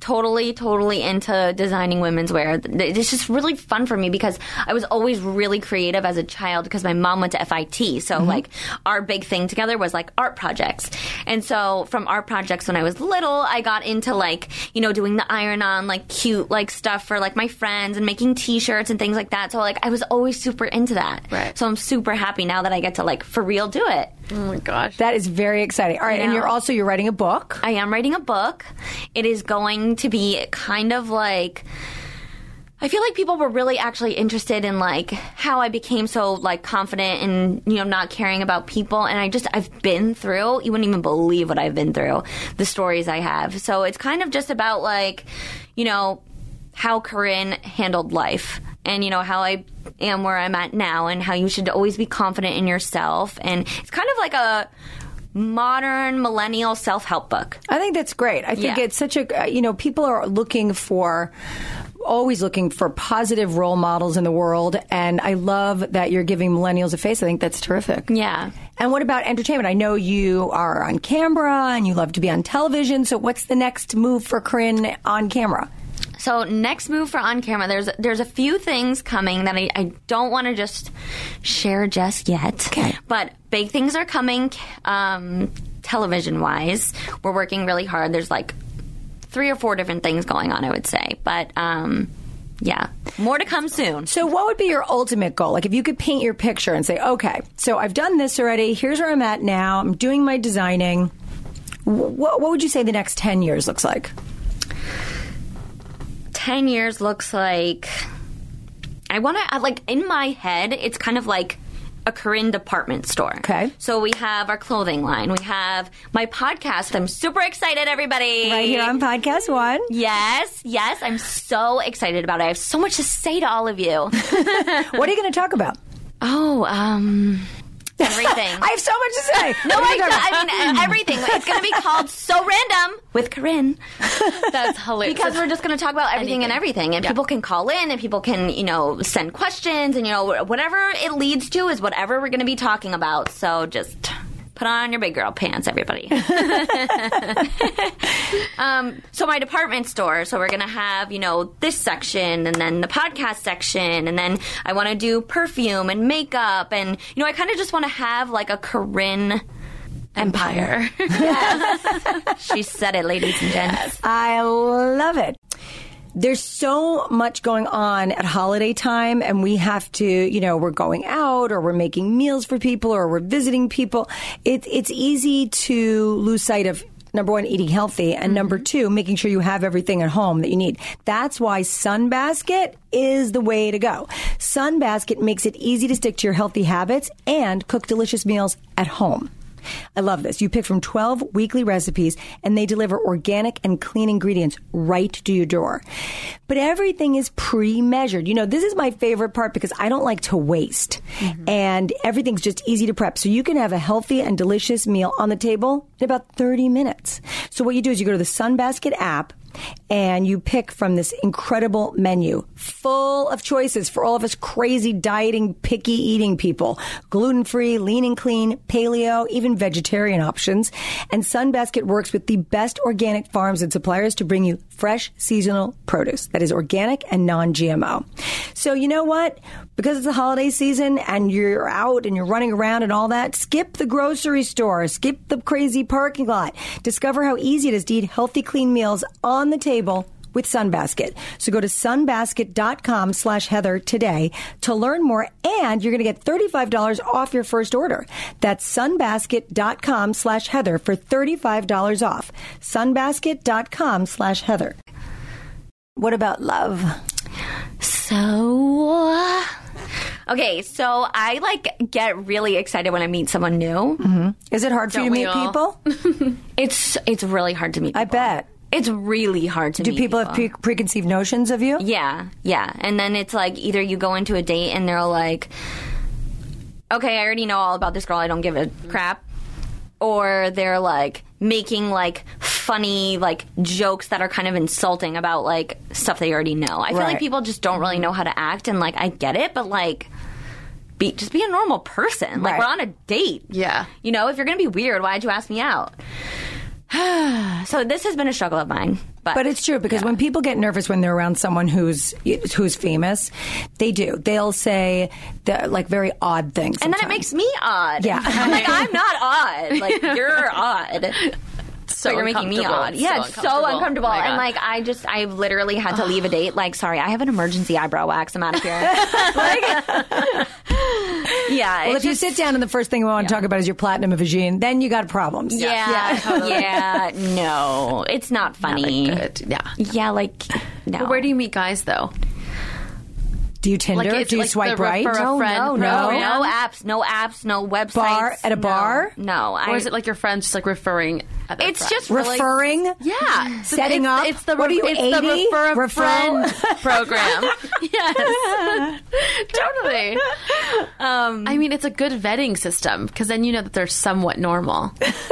totally into designing women's wear. It's just really fun for me because I was always really creative as a child because my mom went to FIT. So like our big thing together was like art projects. And so from art projects when I was little, I got into like, doing the iron-on like cute like stuff for like my friends and making t-shirts and things like that. So like I was always super into that. Right. So I'm super happy now that I get to like for real do it. Oh my gosh. That is very exciting. All right, and you're writing a book. I am writing a book. It is going to be kind of like, I feel like people were really actually interested in like how I became so like confident and not caring about people, and I've been through, you wouldn't even believe what I've been through, the stories I have. So it's kind of just about like how Corinne handled life and how I am where I'm at now and how you should always be confident in yourself. And it's kind of like a modern millennial self-help book. I think that's great. I think it's such a, people are always looking for positive role models in the world. And I love that you're giving millennials a face. I think that's terrific. Yeah. And what about entertainment? I know you are on camera and you love to be on television. So what's the next move for Corinne on camera? So next move for on camera, there's a few things coming that I don't want to just share just yet. Okay. But big things are coming television-wise. We're working really hard. There's like 3 or 4 different things going on, I would say. But yeah, more to come soon. So what would be your ultimate goal? Like if you could paint your picture and say, okay, so I've done this already. Here's where I'm at now. I'm doing my designing. What would you say the next 10 years looks like? 10 years looks like, I want to, like, in my head, it's kind of like a Corinne department store. Okay. So we have our clothing line. We have my podcast. I'm super excited, everybody. Right here on Podcast One. Yes. I'm so excited about it. I have so much to say to all of you. What are you going to talk about? Everything. I have so much to say. No, I mean, everything. It's going to be called So Random with Corinne. That's hilarious. Because we're just going to talk about everything and everything. And people can call in and people can, send questions. And, whatever it leads to is whatever we're going to be talking about. So just put on your big girl pants, everybody. So my department store. So we're going to have, this section and then the podcast section. And then I want to do perfume and makeup. And, I kind of just want to have like a Corinne empire. Yes. She said it, ladies and gents. I love it. There's so much going on at holiday time, and we have to, we're going out or we're making meals for people or we're visiting people. It's easy to lose sight of, number one, eating healthy, and number two, making sure you have everything at home that you need. That's why Sunbasket is the way to go. Sunbasket makes it easy to stick to your healthy habits and cook delicious meals at home. I love this. You pick from 12 weekly recipes and they deliver organic and clean ingredients right to your door. But everything is pre-measured. This is my favorite part because I don't like to waste. And everything's just easy to prep. So you can have a healthy and delicious meal on the table in about 30 minutes. So what you do is you go to the Sunbasket app and you pick from this incredible menu full of choices for all of us crazy dieting, picky eating people. Gluten-free, lean and clean, paleo, even vegetarian options. And Sunbasket works with the best organic farms and suppliers to bring you fresh seasonal produce that is organic and non-GMO. So you know what? Because it's the holiday season and you're out and you're running around and all that, skip the grocery store, skip the crazy parking lot. Discover how easy it is to eat healthy, clean meals on the table with Sunbasket. So go to sunbasket.com/Heather today to learn more, and you're going to get $35 off your first order. That's sunbasket.com/Heather for $35 off. Sunbasket.com/Heather. What about love? Okay, so I get really excited when I meet someone new. Is it hard for you to meet people? It's really hard to meet people. I bet. It's really hard to meet people. Do people have preconceived notions of you? Yeah. And then it's like either you go into a date and they're like, okay, I already know all about this girl, I don't give a crap. Or they're like making like funny like jokes that are kind of insulting about like stuff they already know. I feel like people just don't really know how to act, and like I get it, but like just be a normal person. Like we're on a date. Yeah. If you're going to be weird, why'd you ask me out? So this has been a struggle of mine. But it's true because when people get nervous when they're around someone who's famous, they do. They'll say like very odd things, and then it sometimes. makes me odd. Yeah. I'm like, I'm not odd. Like, you're odd. So But you're making me uncomfortable. odd. Yeah, it's so uncomfortable. Oh my And God. like, I literally had to leave a date. Like, sorry, I have an emergency eyebrow wax. I'm out of here. Yeah. Well, if you sit down and the first thing we want to talk about is your platinum vagine, then you got problems. Yeah, no, it's not funny. Good. Yeah. Yeah, like, no. But where do you meet guys though? Do you Tinder? Like, it's do you like swipe the right? refer a friend no program? apps, no websites. Bar at a bar? No, Or is it like your friends just like referring? Other It's friends? just really, Yeah, Referring? So Setting up? It's the What are you, it's 80? the refer a Referral? friend program. Yes, totally. I mean, it's a good vetting system because then you know that they're somewhat normal.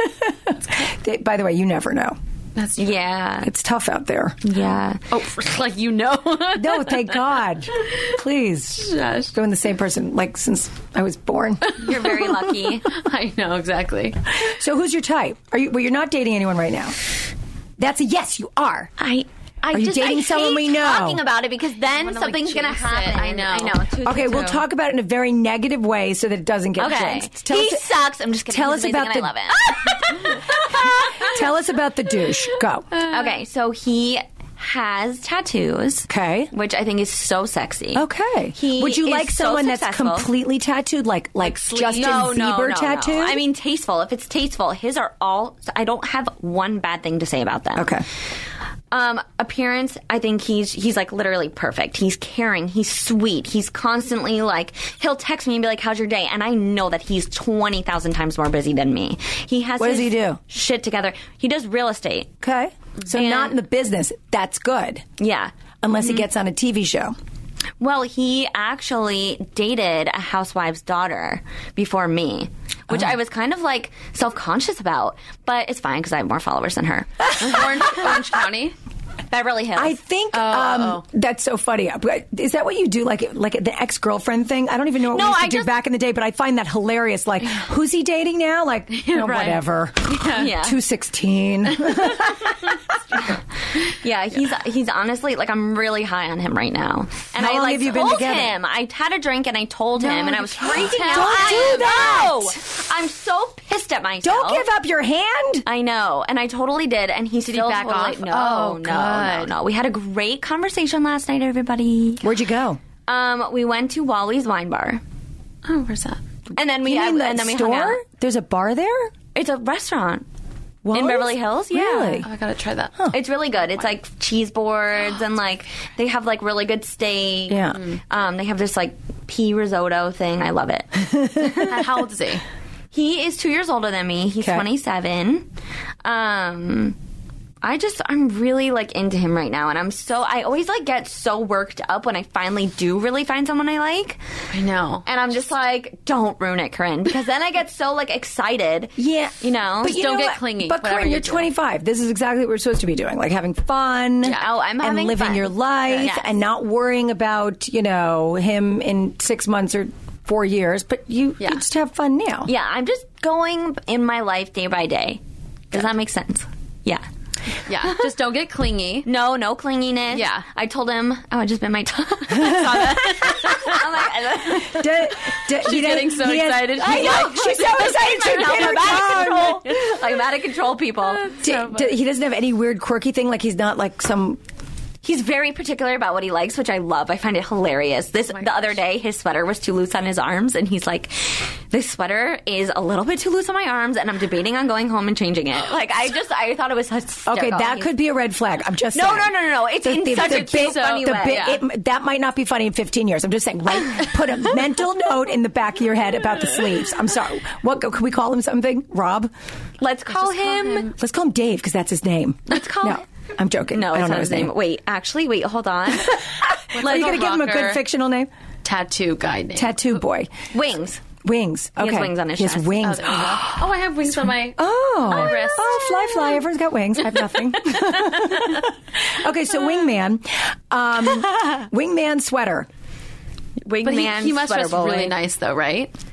By the way, you never know. That's yeah, It's tough out there. yeah. Oh, like you know. No, thank God. Please. Gosh. Been the same person like since I was born. You're very lucky. I know exactly. So who's your type? Well, you're not dating anyone right now. That's a yes, you are. Are you dating someone we know? Talking about it because then wanna, something's like, gonna jinx it. happen. I know. Too, Okay, we'll talk about it in a very negative way so that it doesn't get Okay, jinxed. he sucks. I'm just kidding. tell He's us about amazing the- and I love it. Tell us about the douche. Go. Okay, so he has tattoos. Okay. Which I think is so sexy. Okay. He Would you is like so someone that's successful. completely tattooed, like Justin No, Bieber tattoo? I mean, tasteful. If it's tasteful, his are all. I don't have one bad thing to say about them. Okay. Appearance, I think he's like literally perfect. He's caring. He's sweet. He's constantly like, he'll text me and be like, "How's your day?" And I know that he's 20,000 times more busy than me. He has What does his he do? shit together. He does real estate. Okay. So And- not in the business. That's good. Yeah. Unless he gets on a TV show. Well, he actually dated a housewife's daughter before me, which I was kind of like self-conscious about, but it's fine because I have more followers than her. Orange County. Beverly Hills. I think that's so funny. Is that what you do, like the ex-girlfriend thing? I don't even know what No, we used to I do just- back in the day, but I find that hilarious. Like, who's he dating now? Like, Right. whatever. Yeah. 216. Yeah, he's honestly like I'm really high on him right now. And How I long like have you been told together? him. I had a drink and I told him, and I was freaking out. Don't do that. No, I'm so pissed at myself. Don't give up your hand. I know, and I totally did, and he still back totally, off? No, Oh, no. We had a great conversation last night, everybody. Where'd you go? We went to Wally's Wine Bar, Oh, where's that? and then we You mean and the then we hung out. store? There's a bar there? It's a restaurant in Wally's? Beverly Hills. Yeah. Really? Oh, I gotta try that. It's really good. It's like cheese boards and like they have like really good steak. Yeah. They have this like pea risotto thing. I love it. How old is he? He is 2 years older than me. He's Okay. 27. I'm really like into him right now, and I always like get so worked up when I finally do really find someone I like, I know. and I'm just like, don't ruin it, Corinne, because then I get so like excited. Yeah. You know? But you don't know get what? clingy, But whatever Corinne, you're you're doing. 25. This is exactly what we're supposed to be doing. Like having fun. Yeah. Oh, I'm and having living fun. your life Yes. and not worrying about, him in 6 months or 4 years. But you just have fun now. Yeah, I'm just going in my life day by day. Does that make sense? Yeah. Yeah, just don't get clingy. No clinginess. Yeah. I told him, I just bit my tongue. I'm like, She's getting so excited. I know. She's so excited. She bit her tongue. I'm out of control, people. He doesn't have any weird quirky thing. Like he's not like some. He's very particular about what he likes, which I love. I find it hilarious. The other day, his sweater was too loose on his arms, and he's like, "This sweater is a little bit too loose on my arms, and I'm debating on going home and changing it." Like, I thought it was hysterical. Okay, that could be a red flag. I'm just saying. No. It's in such a cute, funny way. That might not be funny in 15 years. I'm just saying, put a mental note in the back of your head about the sleeves. I'm sorry. What can we call him? Something? Rob? Let's call him. Let's call him Dave because that's his name. Let's call No, him. I'm joking. No, I it's don't know not his his name. name. Wait, hold on. Are you going to give him a good fictional name? Tattoo guy name. Tattoo boy. Wings. Wings. Okay. He has wings on his He has chest. wings. Oh, there you go. Oh, I have wings on my Oh, wrist. oh, fly. Everyone's got wings. I have nothing. Okay, so wingman. Wingman sweater. Wingman. But he must sweater dress boy. really nice, though, right?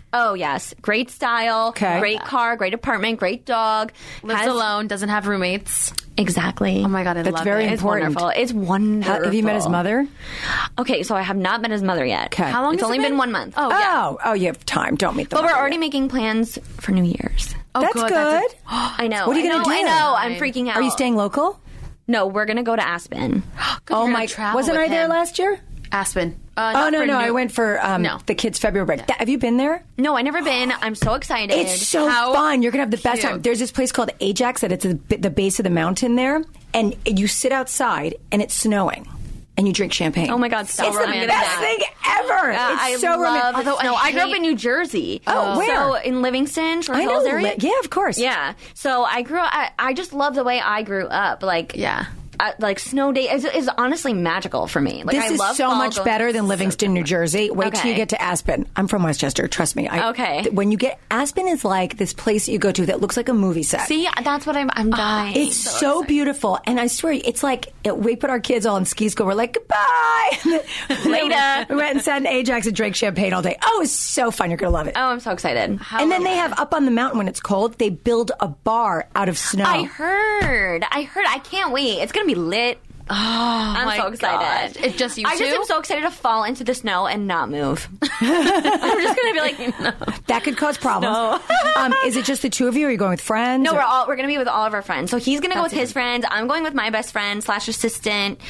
Oh, yes. Great style, Okay. great car, great apartment, great dog. Lives alone, doesn't have roommates. Exactly. Oh my God, I That's love very it. It's important. wonderful. It's wonderful. Have you met his mother? Okay, so I have not met his mother yet. Okay. How long It's has only it been 1 month. Oh, yeah. Oh, you have time. Don't meet the But we're mother already yet. making plans for New Year's. Oh, That's good. I know. What are you I gonna know, do? I know. I'm freaking out. Are you staying local? No, we're going to go to Aspen. Oh You're my! gonna travel Wasn't with I there him. last year? Aspen. Oh Not no, for no! New- I went for No. the kids' February break. Have you been there? No, I never been. I'm so excited. It's so How fun. You're gonna have the best cute. time. There's this place called Ajax that it's at the base of the mountain there, and you sit outside and it's snowing, and you drink champagne. Oh my God, so it's the romantic. best thing ever. I It's so love romantic. the snow. I grew up in New Jersey. Oh, where? So in Livingston, Short I know. Hills area. Yeah, of course. Yeah. So I grew up. I just love the way I grew up. Like Yeah. like snow day is honestly magical for me. Like This I is love so fall much going- better than Livingston, New Jersey. Wait till Okay. you get to Aspen. I'm from Westchester. Trust me. Okay. When you get Aspen is like this place that you go to that looks like a movie set. See, that's what I'm dying. It's so beautiful, and I swear, it's like we put our kids all in ski school. We're like, goodbye. Later. We went and sat in Ajax and drank champagne all day. Oh, it's so fun. You're gonna love it. Oh, I'm so excited. And then they have up on the mountain when it's cold. They build a bar out of snow. I heard. I can't wait. It's gonna be lit. Oh, I'm my so excited. God. It's just you I two? just am so excited to fall into the snow and not move. I'm just gonna be like, no. That could cause problems. Is it just the two of you? Or are you going with friends? No, or- we're gonna be with all of our friends. So he's gonna go with his friends. I'm going with my best friend / assistant.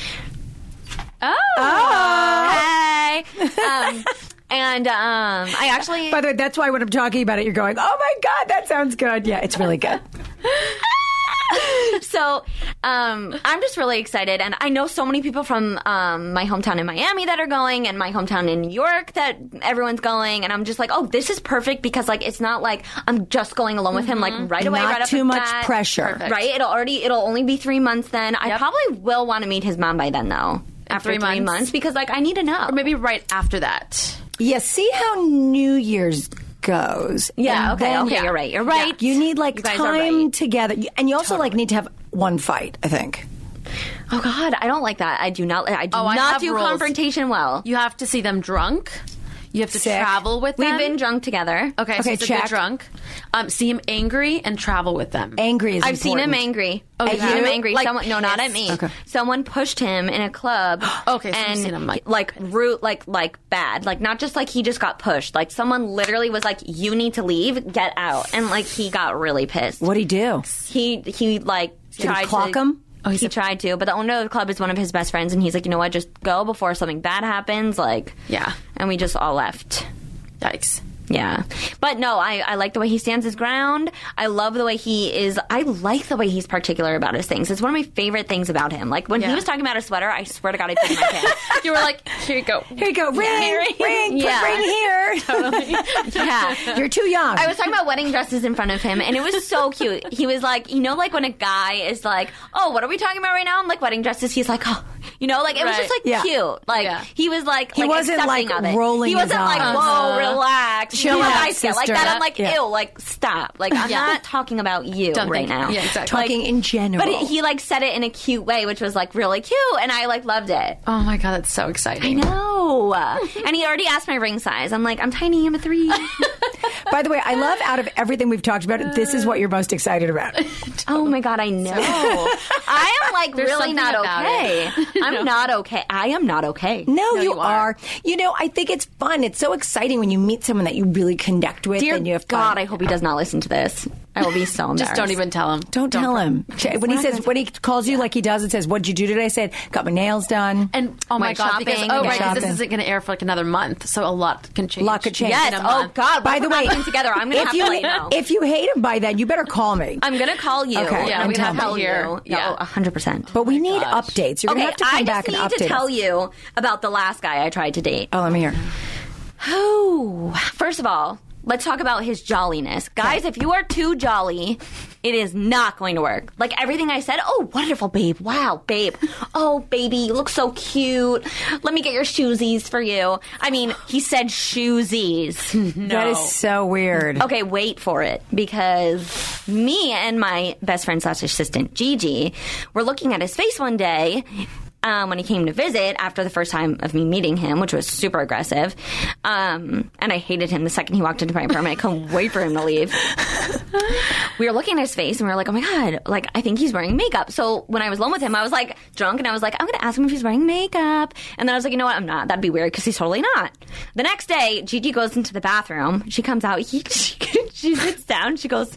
Hey. I actually. By the way, that's why when I'm talking about it, you're going, "Oh my god, that sounds good." Yeah, it's really good. So, I'm just really excited, and I know so many people from my hometown in Miami that are going, and my hometown in New York that everyone's going, and I'm just like, oh, this is perfect because like it's not like I'm just going alone with him like right away, Not right off too the much bat. pressure. Perfect. Right? It'll only be 3 months then. I probably will want to meet his mom by then though. After 3 3 months? months, because like I need to know. Or maybe right after that. Yeah, see how New Year's goes. Yeah. And Okay. then- Okay. You're right. You're right. You need like You guys are time right. together, and you also like need to have one fight. I think. Oh God, I don't like that. I do not. I do Oh, I not have do rules. confrontation well. You have to see them drunk. You have to Sick. travel with them. We've been drunk together. Okay, Okay, so it's a check. good drunk. See him angry and travel with them. Angry is. I've seen him important. angry. Oh, I've you seen him have? angry. Like Someone, no, not at me. Okay. Someone pushed him in a club. Okay, so you've and seen him, like- root, like bad, like not just like he just got pushed. Like someone literally was like, "You need to leave, get out," and like he got really pissed. What'd he do? He like Did he tried clock to, him? Oh, he tried to, but the owner of the club is one of his best friends, and he's like, you know what, just go before something bad happens. Like, Yeah. and we just all left. Yikes. Yeah. But no, I like the way he stands his ground. I love the way he is. I like the way he's particular about his things. It's one of my favorite things about him. Like when he Yeah. was talking about a sweater, I swear to God, I put it in my pants. You were like, here you go. Here you go. Ring, Yeah. put ring here. Yeah. You're too young. I was talking about wedding dresses in front of him, and it was so cute. He was like, you know, like when a guy is like, oh, what are we talking about right now? I'm like, wedding dresses. He's like, oh, you know, like it was Right. just like Yeah. cute. Like Yeah. he was like, He wasn't, accepting like, of it. rolling He wasn't his like, eyes. whoa, relax, Chill you know, out, I feel like sister. that. I'm like, Yeah. ew, like stop. Like I'm Yeah. not talking about you Don't right think- now. yeah, exactly. Talking in general. But he like said it in a cute way, which was like really cute, and I like loved it. Oh my God, that's so I exciting. know. And he already asked my ring size. I'm like, I'm tiny. I'm a 3. By the way, I love out of everything we've talked about, this is what you're most excited about. Oh my God, I know. I am like There's really something not about okay. it. I'm not okay. I am not okay. No, you you are. are. You know, I think it's fun. It's so exciting when you meet someone that you really connect with Dear and you have fun. God, I hope he does not listen to this. I will be so embarrassed. Just don't even tell him. Don't tell him. When he calls you like he does and says, "What'd you do today?" I said, "Got my nails done." And oh my Went God, because shopping, oh yeah. right, 'cause this Shopping. isn't going to air for like another month, so a lot can change. Lot could change. Yes. in a Oh month. God. By the way, putting together, I'm gonna have to let you know. if you hate him by then, you better call me. I'm gonna call you. Okay. Yeah, I'm we gonna have to tell hear. you. Yeah. 100%. But we need gosh. updates. You're Okay, gonna have to come I back just and need update to tell us. you about the last guy I tried to date. Oh, let me hear. Oh, first of all, let's talk about his jolliness. Guys, if you are too jolly, it is not going to work. Like everything I said, oh, wonderful, babe. Wow, babe. Oh, baby, you look so cute. Let me get your shoesies for you. I mean, he said shoesies. That is so weird. Okay, wait for it. Because me and my best friend / assistant, Gigi, were looking at his face one day, when he came to visit after the first time of me meeting him, which was super aggressive. And I hated him the second he walked into my apartment. I couldn't wait for him to leave. We were looking at his face and we were like, oh my God, like, I think he's wearing makeup. So when I was alone with him, I was like drunk and I was like, I'm going to ask him if he's wearing makeup. And then I was like, you know what? I'm not. That'd be weird because he's totally not. The next day, Gigi goes into the bathroom. She comes out. She sits down. She goes,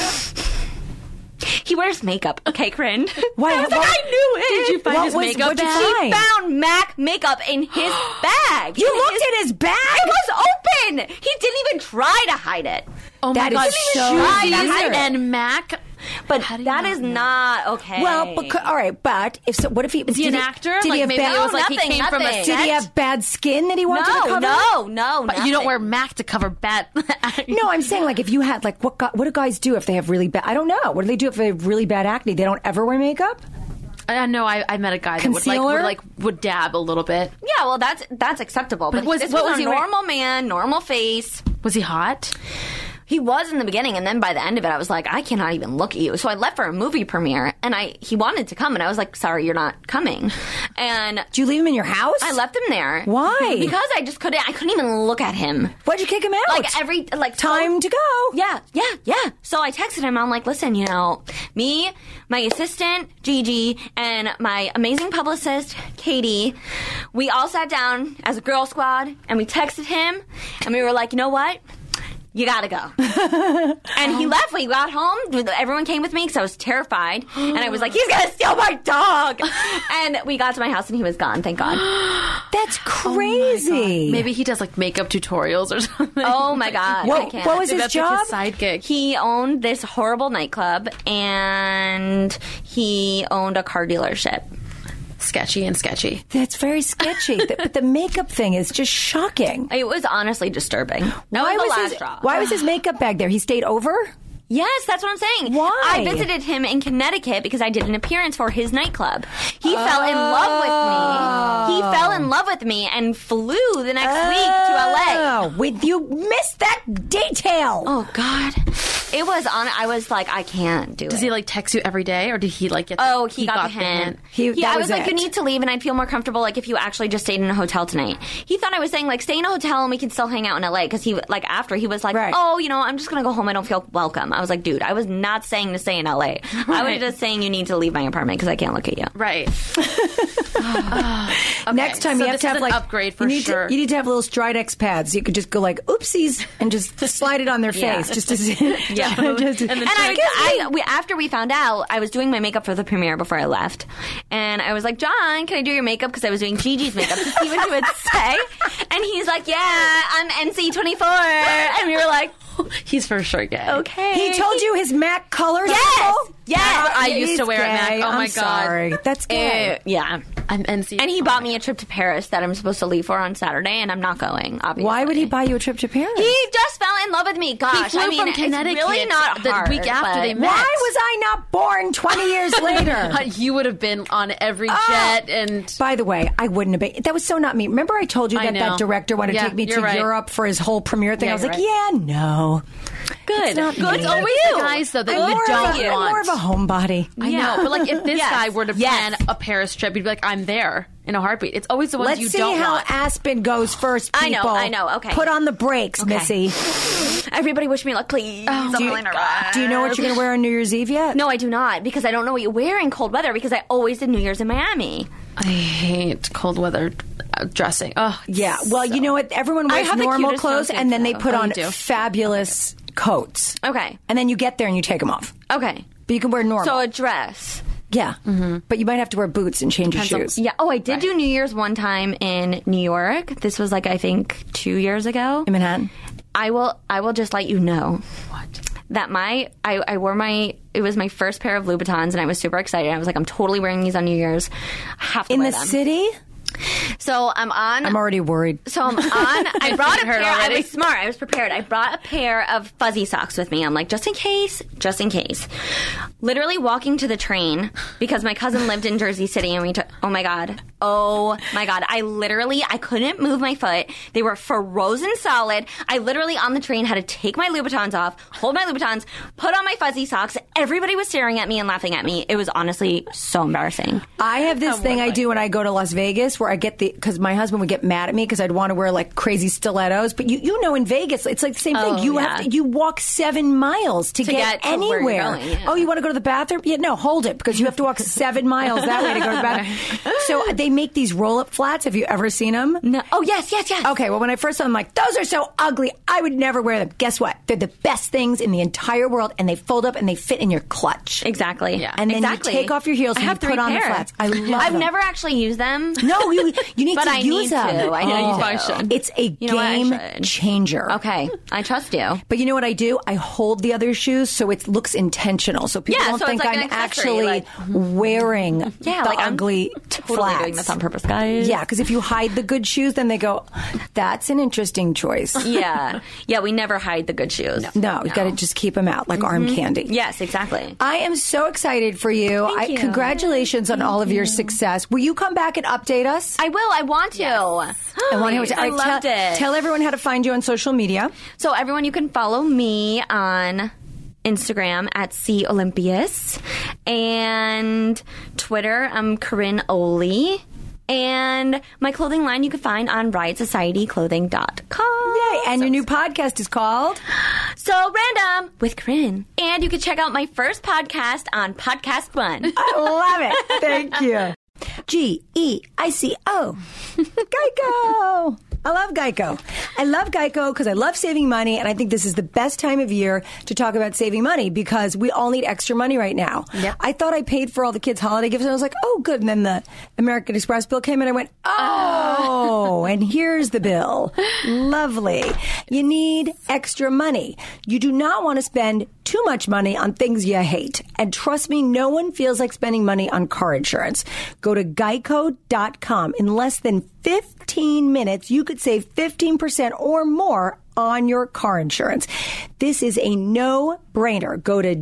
he wears makeup. Okay, Corinne. Why? I was like, I knew it. Did you find his makeup what'd you bag? find? He found MAC makeup in his bag. You looked at his bag? It was open. He didn't even try to hide it. Oh That my is God. so Shoes weird. and Mac. But How do you that not is know? not okay. Well, all right, but what if he Is he an actor? Did he Like have maybe bad, it was like he nothing, came from a nothing. set? Did he have bad skin that he wanted to cover? No. But you don't wear Mac to cover bad. No, I'm saying like if you had like what do guys do if they have really bad? I don't know. What do they do if they have really bad acne? They don't ever wear makeup. I know. I met a guy that Concealer? would dab a little bit. Yeah, well, that's acceptable. But what this was was a he wearing? normal man, normal face. Was he hot? He was in the beginning, and then by the end of it, I was like, I cannot even look at you. So I left for a movie premiere, and he wanted to come, and I was like, sorry, you're not coming. And Did you leave him in your house? I left him there. Why? Because I just couldn't even look at him. Why'd you kick him out? Time to go. Yeah. So I texted him. I'm like, listen, me, my assistant, Gigi, and my amazing publicist, Katie, we all sat down as a girl squad, and we texted him, and we were like, you know what? You gotta go. And he left. When he got home, everyone came with me because I was terrified. And I was like, he's gonna steal my dog. And we got to my house and he was gone, thank God. That's crazy. Maybe he does like makeup tutorials or something. Oh my God. I can't. What was his That's job? like his side gig. He owned this horrible nightclub and he owned a car dealership. Sketchy. That's very sketchy. But the makeup thing is just shocking. It was honestly disturbing. That was the last straw. Why was his makeup bag there? He stayed over? Yes, that's what I'm saying. Why? I visited him in Connecticut because I did an appearance for his nightclub. He fell in love with me. He fell in love with me and flew the next week to LA. You missed that detail. Oh God. It was on. I was like, I can't do it. Does he like text you every day, or did he like get? He got the hint. That I was was like, it. you need to leave, and I'd feel more comfortable like if you actually just stayed in a hotel tonight. He thought I was saying like stay in a hotel and we can still hang out in LA because he like after he was like, Right. oh, I'm just gonna go home. I don't feel welcome. I was like, dude, I was not saying to stay in LA. I was just saying you need to leave my apartment because I can't look at you. Right. Okay, Next time so you have this to have is like an upgrade for you need sure. you need to have little Stridex pads. You could just go like oopsies and just slide it on their Yeah. face. Just to Yeah. And after we found out, I was doing my makeup for the premiere before I left. And I was like, John, can I do your makeup? Because I was doing Gigi's makeup to see what he would say. And he's like, yeah, I'm NC-24. And we were like, He's for sure gay. okay. He told you his MAC colors. Yes! Yes! I used to He's wear it, Mac. gay. Oh my I'm God. sorry. That's gay. Yeah. I'm NC. And he bought me a trip to Paris that I'm supposed to leave for on Saturday, and I'm not going, obviously. Why would he buy you a trip to Paris? He just fell in love with me. Gosh, He flew I mean, from Connecticut it's really not the hard, week after but- they met. Why was I not born 20 years later? You would have been on every jet and. By the way, I wouldn't have been. That was so not me. Remember I told you I that know. that director wanted Yeah, to take me to you're right. Europe for his whole premiere thing? Yeah, I was you're like, right. yeah, no. Good. not Good. me. It's It's always always the guys though that I'm you more don't of a, want. I'm more of a homebody. I know, but like if this Yes. guy were to Yes. plan a Paris trip, you'd be like, I'm there in a heartbeat. It's always the ones Let's you see don't how want. Aspen goes first, I people. know. Okay. Put on the brakes, Missy. Everybody wish me luck, please. I'm Do you, really nervous. do you know what you're going to wear on New Year's Eve yet? No, I do not, because I don't know what you wear in cold weather, because I always did New Year's in Miami. I hate cold weather dressing. Oh, Yeah. Well, you know what? Everyone I wears have the normal cutest clothes, snowsuit, and then they though. put Oh, on you do? fabulous coats. Okay. And then you get there and you take them off. Okay. But you can wear normal. So a dress. yeah. But you might have to wear boots and change your shoes. Yeah. Oh, I did do New Year's one time in New York. This was like, I think 2 years ago. In Manhattan. I will just let you know. That I wore it was my first pair of Louboutins and I was super excited. I was like, I'm totally wearing these on New Year's. I have to In wear the them. city? So I'm on. I'm already worried. So I'm on. I brought a hurt pair. already. I was smart. I was prepared. I brought a pair of fuzzy socks with me. I'm like, just in case. Literally walking to the train because my cousin lived in Jersey City, and we took. Oh my god. I couldn't move my foot. They were frozen solid. I literally on the train had to take my Louboutins off, hold my Louboutins, put on my fuzzy socks. Everybody was staring at me and laughing at me. It was honestly so embarrassing. I have this thing I do when I go to Las Vegas where I get because my husband would get mad at me because I'd want to wear like crazy stilettos. But you know, in Vegas, it's like the same thing. You walk 7 miles to get to where anywhere. you're going, yeah. Oh, you want to go to the bathroom? Yeah, no, hold it because you have to walk 7 miles that way to go to the bathroom. So they make these roll-up flats. Have you ever seen them? No. Oh, yes. Okay, well, when I first saw them, I'm like, those are so ugly. I would never wear them. Guess what? They're the best things in the entire world, and they fold up and they fit in your clutch. Exactly. Yeah. And then you take off your heels and you put on the flats. I love I've them. never actually used them. No, you need But to I use need them. to. I know you function. It's a You know what? I game should. changer. Okay, I trust you. But you know what I do? I hold the other shoes so it looks intentional. So people Yeah, don't so it's think like an I'm accessory, actually wearing the I'm ugly totally flats. doing this on purpose, guys. Yeah, because if you hide the good shoes, then they go, that's an interesting choice. Yeah. We never hide the good shoes. No, you got to just keep them out like arm candy. Yes, exactly. I am so excited for you. Thank you. Congratulations on all of your success. Will you come back and update us? I will. I want to. I want to hear what I loved it. Tell everyone how to find you on social media. So everyone, you can follow me on Instagram at @COlympius and Twitter, I'm Corinne Oli. And my clothing line you can find on RiotSocietyClothing.com. Yay! And your new podcast is called So Random with Corinne. And you can check out my first podcast on Podcast One. I love it. Thank you. GEICO. Geico. I love Geico. I love Geico because I love saving money, and I think this is the best time of year to talk about saving money because we all need extra money right now. Yep. I thought I paid for all the kids' holiday gifts, and I was like, oh, good. And then the American Express bill came, and I went, oh, and here's the bill. Lovely. You need extra money. You do not want to spend too much money on things you hate. And trust me, no one feels like spending money on car insurance. Go to geico.com. In less than 15 minutes, you could save 15% or more on your car insurance. This is a no-brainer. Go to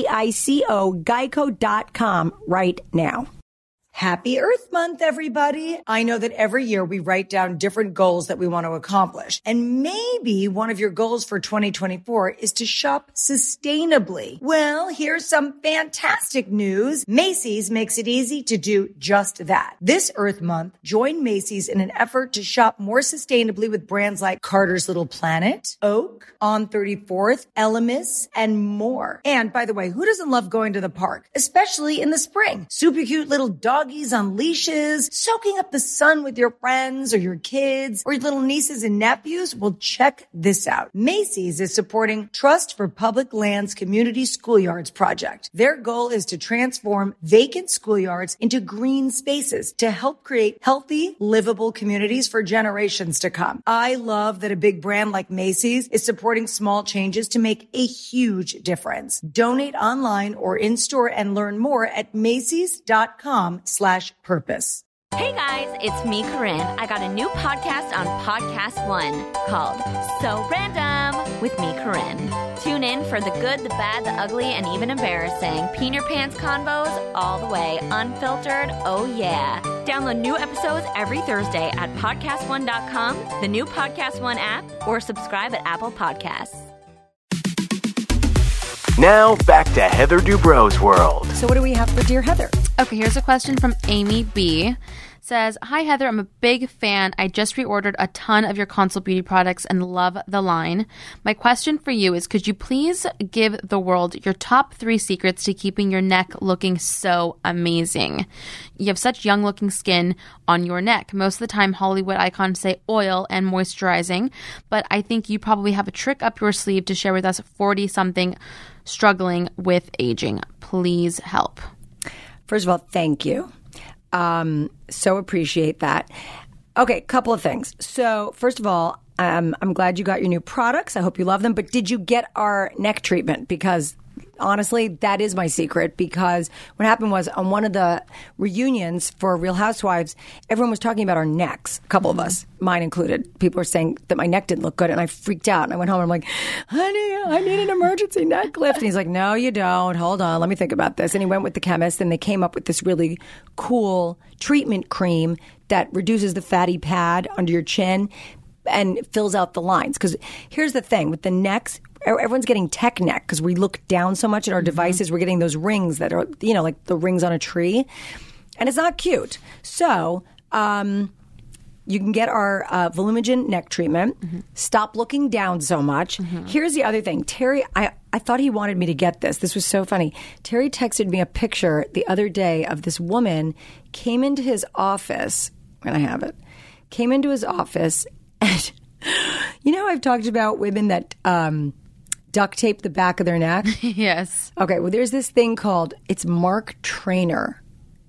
geico.com right now. Happy Earth Month, everybody. I know that every year we write down different goals that we want to accomplish. And maybe one of your goals for 2024 is to shop sustainably. Well, here's some fantastic news. Macy's makes it easy to do just that. This Earth Month, join Macy's in an effort to shop more sustainably with brands like Carter's Little Planet, Oak, On 34th, Elemis, and more. And by the way, who doesn't love going to the park, especially in the spring? Super cute little doggies on leashes, soaking up the sun with your friends or your kids or your little nieces and nephews. Well, check this out. Macy's is supporting Trust for Public Lands Community Schoolyards project. Their goal is to transform vacant schoolyards into green spaces to help create healthy, livable communities for generations to come. I love that a big brand like Macy's is supporting small changes to make a huge difference. Donate online or in store and learn more at Macy's.com/purpose. Hey guys, it's me, Corinne. I got a new podcast on Podcast One called So Random with me, Corinne. Tune in for the good, the bad, the ugly, and even embarrassing. Pee in your pants convos all the way, unfiltered, oh yeah. Download new episodes every Thursday at podcastone.com, the new Podcast One app, or subscribe at Apple Podcasts. Now, back to Heather Dubrow's world. So what do we have for Dear Heather? Okay, here's a question from Amy B. Says, hi, Heather. I'm a big fan. I just reordered a ton of your Consult Beauty products and love the line. My question for you is, could you please give the world your top 3 secrets to keeping your neck looking so amazing? You have such young-looking skin on your neck. Most of the time, Hollywood icons say oil and moisturizing, but I think you probably have a trick up your sleeve to share with us 40-something struggling with aging. Please help. First of all, thank you. So appreciate that. Okay, couple of things. So first of all, I'm glad you got your new products. I hope you love them. But did you get our neck treatment? Because honestly, that is my secret, because what happened was on one of the reunions for Real Housewives, everyone was talking about our necks, a couple of us, mine included. People were saying that my neck didn't look good, and I freaked out. And I went home and I'm like, honey, I need an emergency neck lift. And he's like, no, you don't. Hold on. Let me think about this. And he went with the chemist, and they came up with this really cool treatment cream that reduces the fatty pad under your chin and fills out the lines. Because here's the thing with the necks, everyone's getting tech neck because we look down so much at our devices. We're getting those rings that are, like the rings on a tree. And it's not cute. So you can get our Volumigen neck treatment. Stop looking down so much. Here's the other thing. Terry, I thought he wanted me to get this. This was so funny. Terry texted me a picture the other day of this woman came into his office, and I have it, came into his office, and I've talked about women that duct tape the back of their neck? Yes. Okay, well, there's this thing called, it's Mark Trainer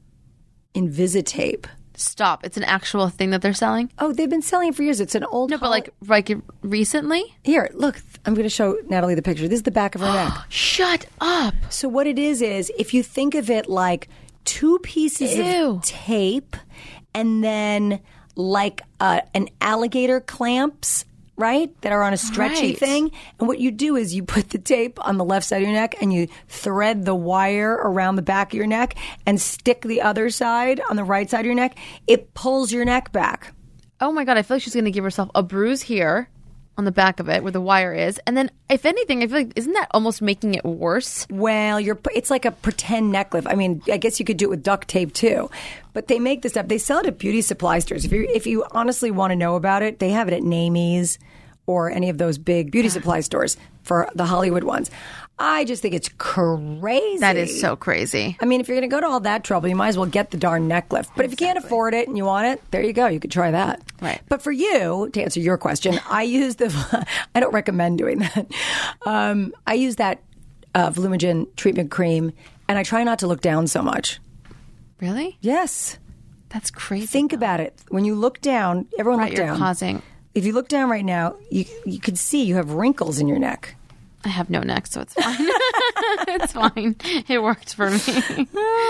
Invisitape. Stop. It's an actual thing that they're selling? Oh, they've been selling it for years. It's an old... No, but like recently? Here, look. I'm going to show Natalie the picture. This is the back of her neck. Shut up. So what it is if you think of it like two pieces of tape and then like an alligator clamps, right, that are on a stretchy thing. And what you do is you put the tape on the left side of your neck and you thread the wire around the back of your neck and stick the other side on the right side of your neck. It pulls your neck back. Oh my God, I feel like she's going to give herself a bruise here on the back of it where the wire is. And then, if anything, I feel like, isn't that almost making it worse? Well, it's like a pretend neck lift. I mean, I guess you could do it with duct tape too. But they make this stuff. They sell it at beauty supply stores. If you honestly want to know about it, they have it at Namie's or any of those big beauty supply stores for the Hollywood ones. I just think it's crazy. That is so crazy. I mean, if you're going to go to all that trouble, you might as well get the darn neck lift. But if you can't afford it and you want it, there you go. You could try that. Right. But for you, to answer your question, I use I don't recommend doing that. I use that Volumigen treatment cream, and I try not to look down so much. Really? Yes. That's crazy. Think about it. When you look down, everyone look down. You're causing... If you look down right now, you could see you have wrinkles in your neck. I have no neck, so it's fine. It's fine. It worked for me.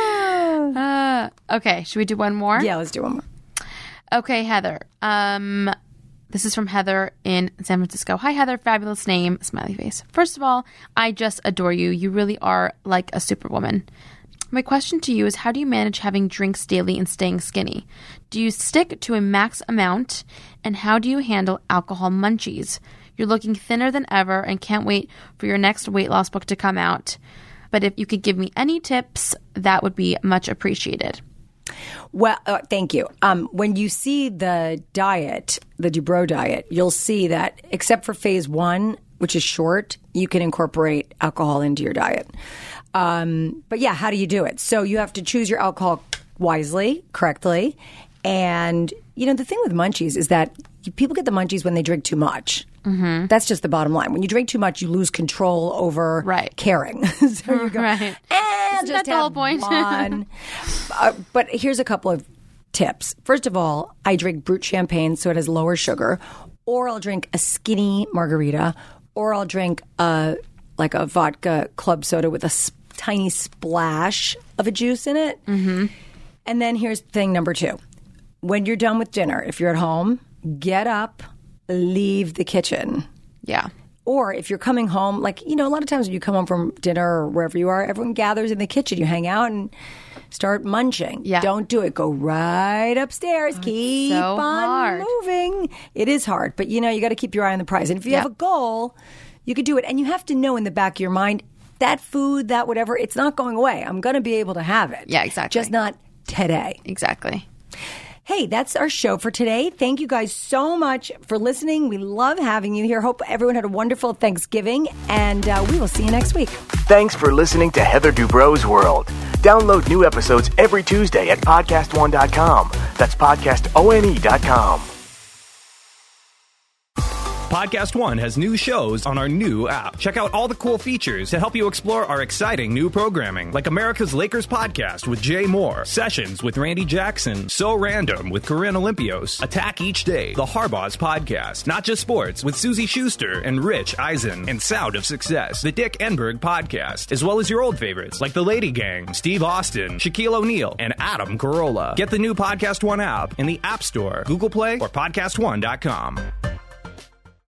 Okay, should we do one more? Yeah, let's do one more. Okay, Heather. This is from Heather in San Francisco. Hi, Heather. Fabulous name. Smiley face. First of all, I just adore you. You really are like a superwoman. My question to you is, how do you manage having drinks daily and staying skinny? Do you stick to a max amount? And how do you handle alcohol munchies? You're looking thinner than ever and can't wait for your next weight loss book to come out. But if you could give me any tips, that would be much appreciated. Well, thank you. When you see the diet, the Dubrow diet, you'll see that except for phase 1, which is short, you can incorporate alcohol into your diet. But yeah, how do you do it? So you have to choose your alcohol wisely, correctly. And, the thing with munchies is that people get the munchies when they drink too much. Mm-hmm. That's just the bottom line. When you drink too much, you lose control over caring. So you go, Isn't just that the whole point? One. But here's a couple of tips. First of all, I drink Brut champagne, so it has lower sugar. Or I'll drink a skinny margarita. Or I'll drink like a vodka club soda with a tiny splash of a juice in it. Mm-hmm. And then here's thing number 2. When you're done with dinner, if you're at home, get up, leave the kitchen. Yeah. Or if you're coming home, like, a lot of times when you come home from dinner or wherever you are, everyone gathers in the kitchen. You hang out and start munching. Yeah. Don't do it. Go right upstairs. Keep so on hard. moving. It is hard, but you got to keep your eye on the prize. And if you have a goal, you could do it. And you have to know in the back of your mind, that food, that whatever, it's not going away. I'm going to be able to have it. Yeah, exactly. Just not today. Exactly. Hey, that's our show for today. Thank you guys so much for listening. We love having you here. Hope everyone had a wonderful Thanksgiving, and we will see you next week. Thanks for listening to Heather Dubrow's World. Download new episodes every Tuesday at podcastone.com. That's podcastone.com. Podcast One has new shows on our new app. Check out all the cool features to help you explore our exciting new programming, like America's Lakers podcast with Jay Moore, Sessions with Randy Jackson, So Random with Corinne Olympios, Attack Each Day, The Harbaugh's podcast, Not Just Sports with Susie Schuster and Rich Eisen, and Sound of Success, The Dick Enberg podcast, as well as your old favorites like The Lady Gang, Steve Austin, Shaquille O'Neal, and Adam Carolla. Get the new Podcast One app in the App Store, Google Play, or PodcastOne.com.